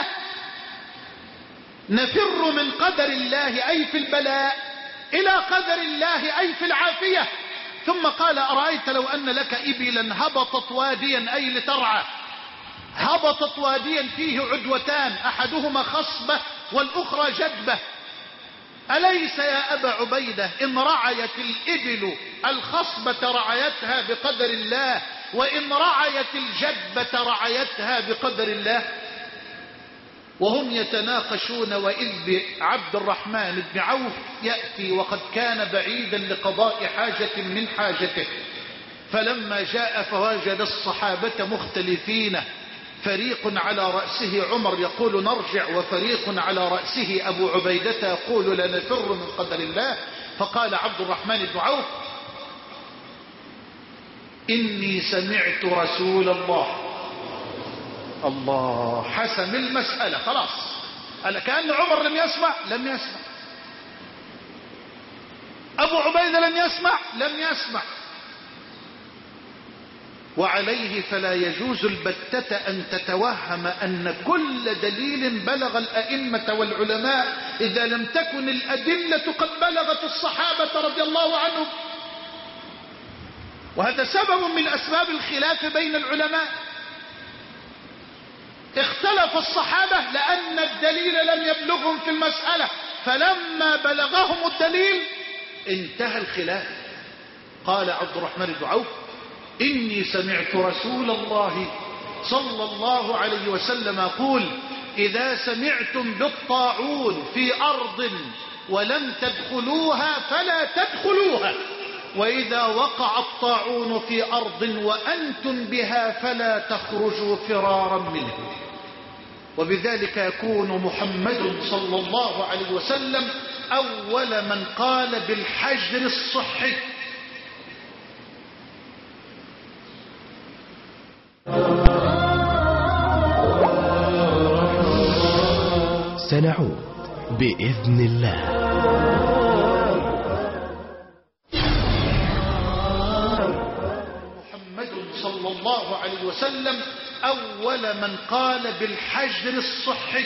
نفر من قدر الله أي في البلاء إلى قدر الله أي في العافية. ثم قال أرأيت لو أن لك إبلا هبطت واديا أي لترعى، هبطت واديا فيه عدوتان أحدهما خصبة والأخرى جدبة، أليس يا أبا عبيدة إن رعيت الإبل الخصبة رعيتها بقدر الله، وإن رعيت الجدبة رعيتها بقدر الله؟ وهم يتناقشون وإذ بعبد الرحمن بن عوف يأتي وقد كان بعيدا لقضاء حاجة من حاجته، فلما جاء فوجد الصحابة مختلفين، فريق على رأسه عمر يقول نرجع، وفريق على رأسه أبو عبيدة يقول لا نفر من قدر الله. فقال عبد الرحمن بن عوف إني سمعت رسول الله. الله، حسم المسألة خلاص. قال كأن عمر لم يسمع، لم يسمع. أبو عبيدة لم يسمع، لم يسمع. وعليه فلا يجوز البتة أن تتوهم أن كل دليل بلغ الأئمة والعلماء إذا لم تكن الأدلة قد بلغت الصحابة رضي الله عنهم. وهذا سبب من أسباب الخلاف بين العلماء. اختلف الصحابة لأن الدليل لم يبلغهم في المسألة، فلما بلغهم الدليل انتهى الخلاف. قال عبد الرحمن بن عوف إني سمعت رسول الله صلى الله عليه وسلم يقول إذا سمعتم بالطاعون في أرض ولم تدخلوها فلا تدخلوها، وإذا وقع الطاعون في أرض وأنتم بها فلا تخرجوا فرارا منه. وبذلك يكون محمد صلى الله عليه وسلم أول من قال بالحجر الصحي. سنعود بإذن الله. محمد صلى الله عليه وسلم أول من قال بالحجر الصحي.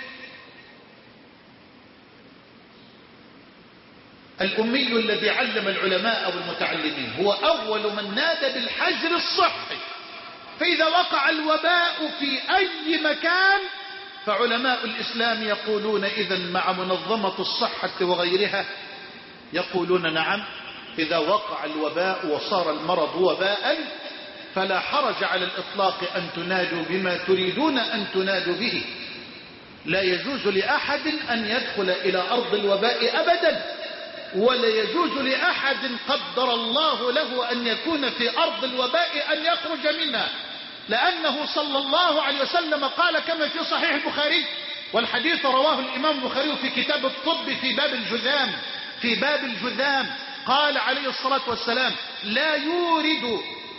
الأمي الذي علم العلماء والمتعلمين هو أول من نادى بالحجر الصحي. فإذا وقع الوباء في أي مكان فعلماء الإسلام يقولون إذن مع منظمة الصحة وغيرها يقولون نعم، إذا وقع الوباء وصار المرض وباء فلا حرج على الإطلاق أن تنادوا بما تريدون أن تنادوا به. لا يجوز لأحد أن يدخل إلى أرض الوباء أبدا، ولا يجوز لأحد قدر الله له أن يكون في أرض الوباء أن يخرج منها، لأنه صلى الله عليه وسلم قال كما في صحيح البخاري، والحديث رواه الإمام البخاري في كتاب الطب في باب الجذام، في باب الجذام قال عليه الصلاة والسلام لا يورد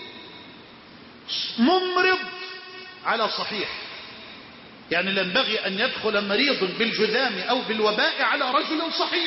ممرض على صحيح، يعني لا ينبغي أن يدخل مريض بالجذام أو بالوباء على رجل صحيح.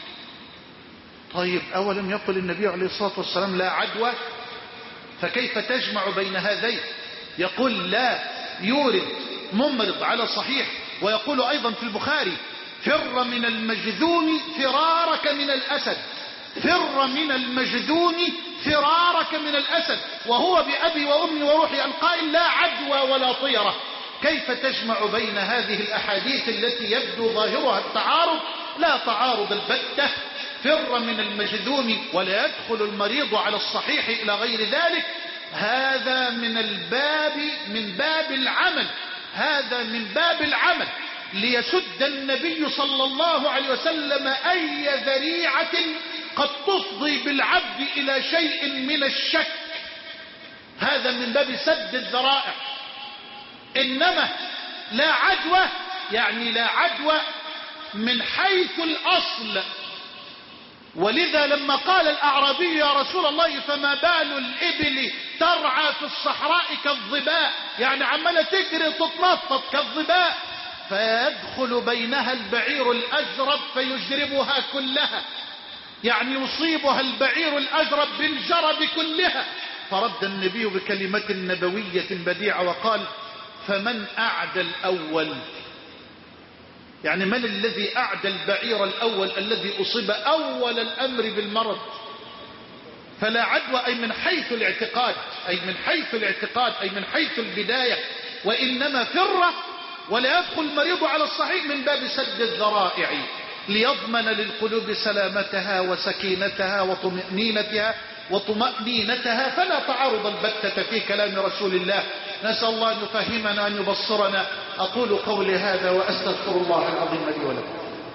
طيب أولم يقل النبي عليه الصلاة والسلام لا عدوى؟ فكيف تجمع بين هذين؟ يقول لا يورد ممرض على صحيح، ويقول أيضا في البخاري فر من المجذوم فرارك من الأسد، فر من المجذوم فرارك من الأسد، وهو بأبي وأمي وروحي القائل لا عدوى ولا طيرة. كيف تجمع بين هذه الأحاديث التي يبدو ظاهرها التعارض؟ لا تعارض البتة. فر من المجذوم ولا يدخل المريض على الصحيح إلى غير ذلك. هذا من الباب من باب العمل هذا من باب العمل ليسد النبي صلى الله عليه وسلم أي ذريعة قد تفضي بالعبد إلى شيء من الشك. هذا من باب سد الذرائع. إنما لا عدوى، يعني لا عدوى من حيث الأصل. ولذا لما قال الأعرابي يا رسول الله فما بال الإبل ترعى في الصحراء كالظباء، يعني عمالة تجري تتنطط كالظباء، فيدخل بينها البعير الأجرب فيجربها كلها، يعني يصيبها البعير الأجرب بالجرب كلها. فرد النبي بكلمة نبوية بديعة وقال فمن أعدى الأول، يعني من الذي أعدى البعير الأول الذي أصيب أول الأمر بالمرض؟ فلا عدوى أي من حيث الاعتقاد أي من حيث الاعتقاد أي من حيث البداية، وإنما فر ولا يدخل المريض على الصحيح من باب سد الذرائع ليضمن للقلوب سلامتها وسكينتها وطمأنينتها وطمأنينتها. فلا تعارض البتة في كلام رسول الله. نسأل الله أن يفهمنا وأن يبصرنا. أقول قولي هذا وأستغفر الله العظيم لي ولكم.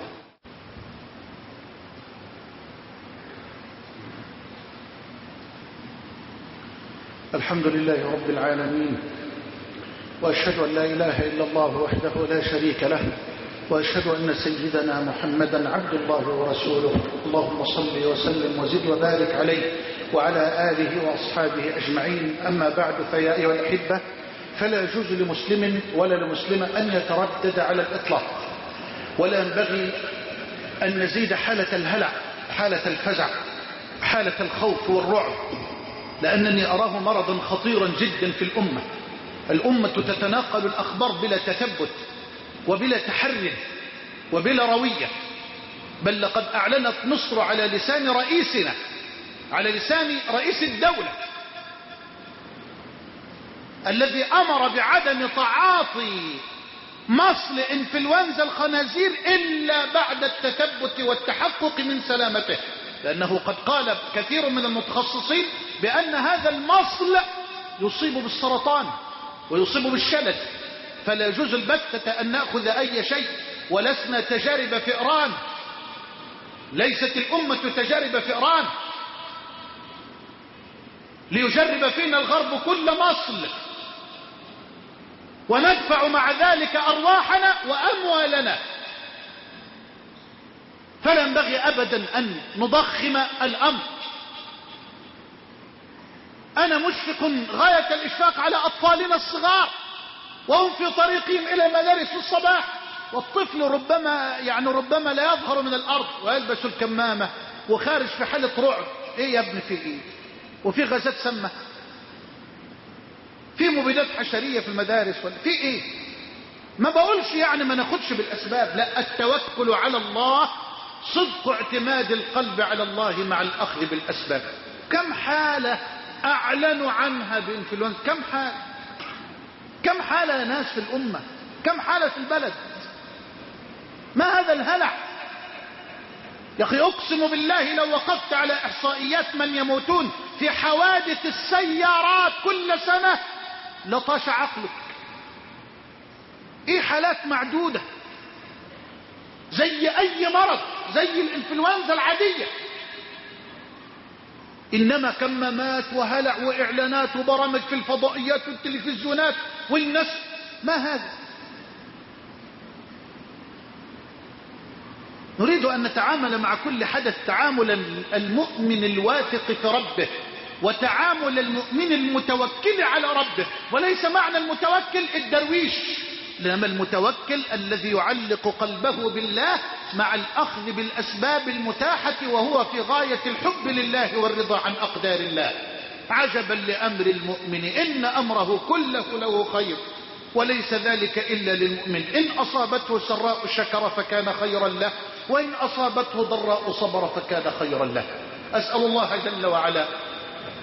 الحمد لله رب العالمين، وأشهد أن لا إله إلا الله وحده لا شريك له، وأشهد أن سيدنا محمدا عبد الله ورسوله. اللهم صل وسلم وزد وبارك عليه وعلى آله وأصحابه أجمعين. أما بعد، فيا أيها الأحبة، فلا يجوز لمسلم ولا لمسلمة أن يتردد على الإطلاق، ولا ينبغي أن نزيد حالة الهلع، حالة الفزع، حالة الخوف والرعب، لأنني أراه مرضا خطيرا جدا في الأمة. الأمة تتناقل الأخبار بلا تثبت وبلا تحرر وبلا روية، بل لقد أعلنت مصر على لسان رئيسنا، على لسان رئيس الدولة الذي أمر بعدم تعاطي مصل إنفلونزا الخنازير إلا بعد التثبت والتحقق من سلامته، لأنه قد قال كثير من المتخصصين بأن هذا المصل يصيب بالسرطان ويصيب بالشلل. فلا يجوز البتة أن نأخذ أي شيء، ولسنا تجارب فئران، ليست الأمة تجارب فئران ليجرب فينا الغرب كل مصل وندفع مع ذلك أرواحنا وأموالنا. فلا ينبغي أبدا أن نضخم الأمر. أنا مشفق غاية الإشفاق على أطفالنا الصغار وهم في طريقهم إلى مدارس الصباح، والطفل ربما يعني ربما لا يظهر من الأرض ويلبس الكمامة وخارج في حالة رعب. إيه يا ابن في إيه؟ وفي غازات سامة، في مبيدات حشرية في المدارس، ولا في إيه؟ ما بقولش يعني ما ناخدش بالأسباب، لا، التوكل على الله صدق اعتماد القلب على الله مع الأخذ بالأسباب. كم حالة أعلنوا عنها بإنفلونزا، كم حالة كم حالة يا ناس في الأمة، كم حالة في البلد. ما هذا الهلع يا أخي؟ أقسم بالله لو وقفت على إحصائيات من يموتون في حوادث السيارات كل سنة لطاش عقلك. إيه حالات معدودة زي أي مرض، زي الإنفلونزا العادية. إنما كمامات وهلع وإعلانات وبرامج في الفضائيات والتلفزيونات والناس، ما هذا؟ نريد أن نتعامل مع كل حدث تعامل المؤمن الواثق في ربه وتعامل المؤمن المتوكل على ربه، وليس معنى المتوكل الدرويش، إنما المتوكل الذي يعلق قلبه بالله مع الأخذ بالأسباب المتاحة، وهو في غاية الحب لله والرضا عن أقدار الله. عجبا لأمر المؤمن إن أمره كله له خير وليس ذلك إلا للمؤمن، إن أصابته سراء شكر فكان خيرا له، وإن أصابته ضراء صبر فكان خيرا له. أسأل الله جل وعلا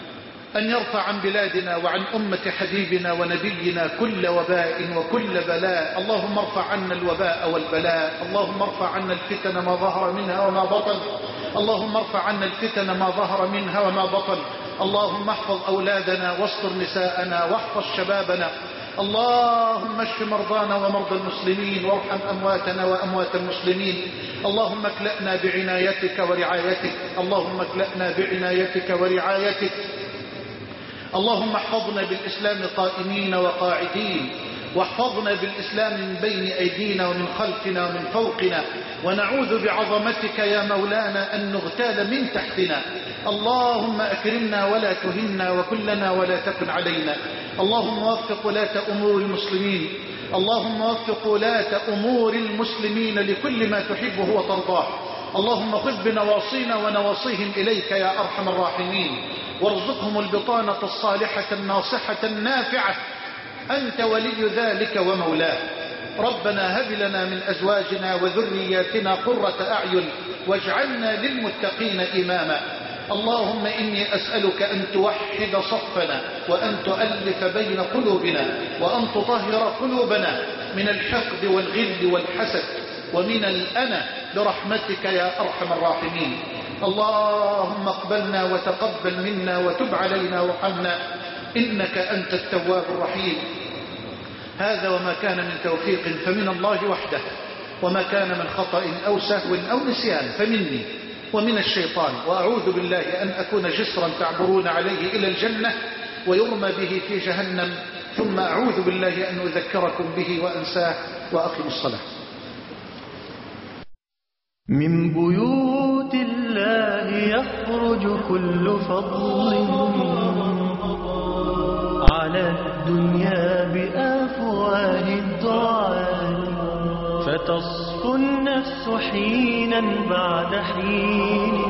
أن يرفع عن بلادنا وعن أمة حبيبنا ونبينا كل وباء وكل بلاء. اللهم ارفع عنا الوباء والبلاء. اللهم ارفع عنا الفتن ما ظهر منها وما بطن. اللهم ارفع عنا الفتن ما ظهر منها وما بطن. اللهم احفظ أولادنا واستر نساءنا واحفظ شبابنا. اللهم اشف مرضانا ومرضى المسلمين وارحم أمواتنا وأموات المسلمين. اللهم اكلأنا بعنايتك ورعايتك. اللهم اكلأنا بعنايتك ورعايتك. اللهم احفظنا بالإسلام قائمين وقاعدين، واحفظنا بالإسلام من بين أيدينا ومن خلفنا ومن فوقنا، ونعوذ بعظمتك يا مولانا أن نغتال من تحتنا. اللهم أكرمنا ولا تهنا وكلنا ولا تكن علينا. اللهم وفق ولاة أمور المسلمين. اللهم وفق ولاة أمور المسلمين لكل ما تحبه وترضاه. اللهم خذ بنواصينا ونواصيهم إليك يا أرحم الراحمين، وارزقهم البطانة الصالحة الناصحة النافعة. أنت ولي ذلك ومولاه. ربنا هب لنا من أزواجنا وذرياتنا قرة أعين واجعلنا للمتقين إماما. اللهم إني أسألك أن توحد صفنا، وأن تؤلف بين قلوبنا، وأن تطهر قلوبنا من الحقد والغل والحسد ومن الأنا برحمتك يا أرحم الراحمين. اللهم اقبلنا وتقبل منا وتب علينا وارحمنا إنك أنت التواب الرحيم. هذا وما كان من توفيق فمن الله وحده، وما كان من خطأ أو سهو أو نسيان فمني ومن الشيطان، وأعوذ بالله أن أكون جسرا تعبرون عليه إلى الجنة ويرمى به في جهنم، ثم أعوذ بالله أن أذكركم به وأنساه. وأقم الصلاة. من بيوت الله يخرج كل فضل على الدنيا بأفواه الدعاء، فتصفو النفس حينا بعد حين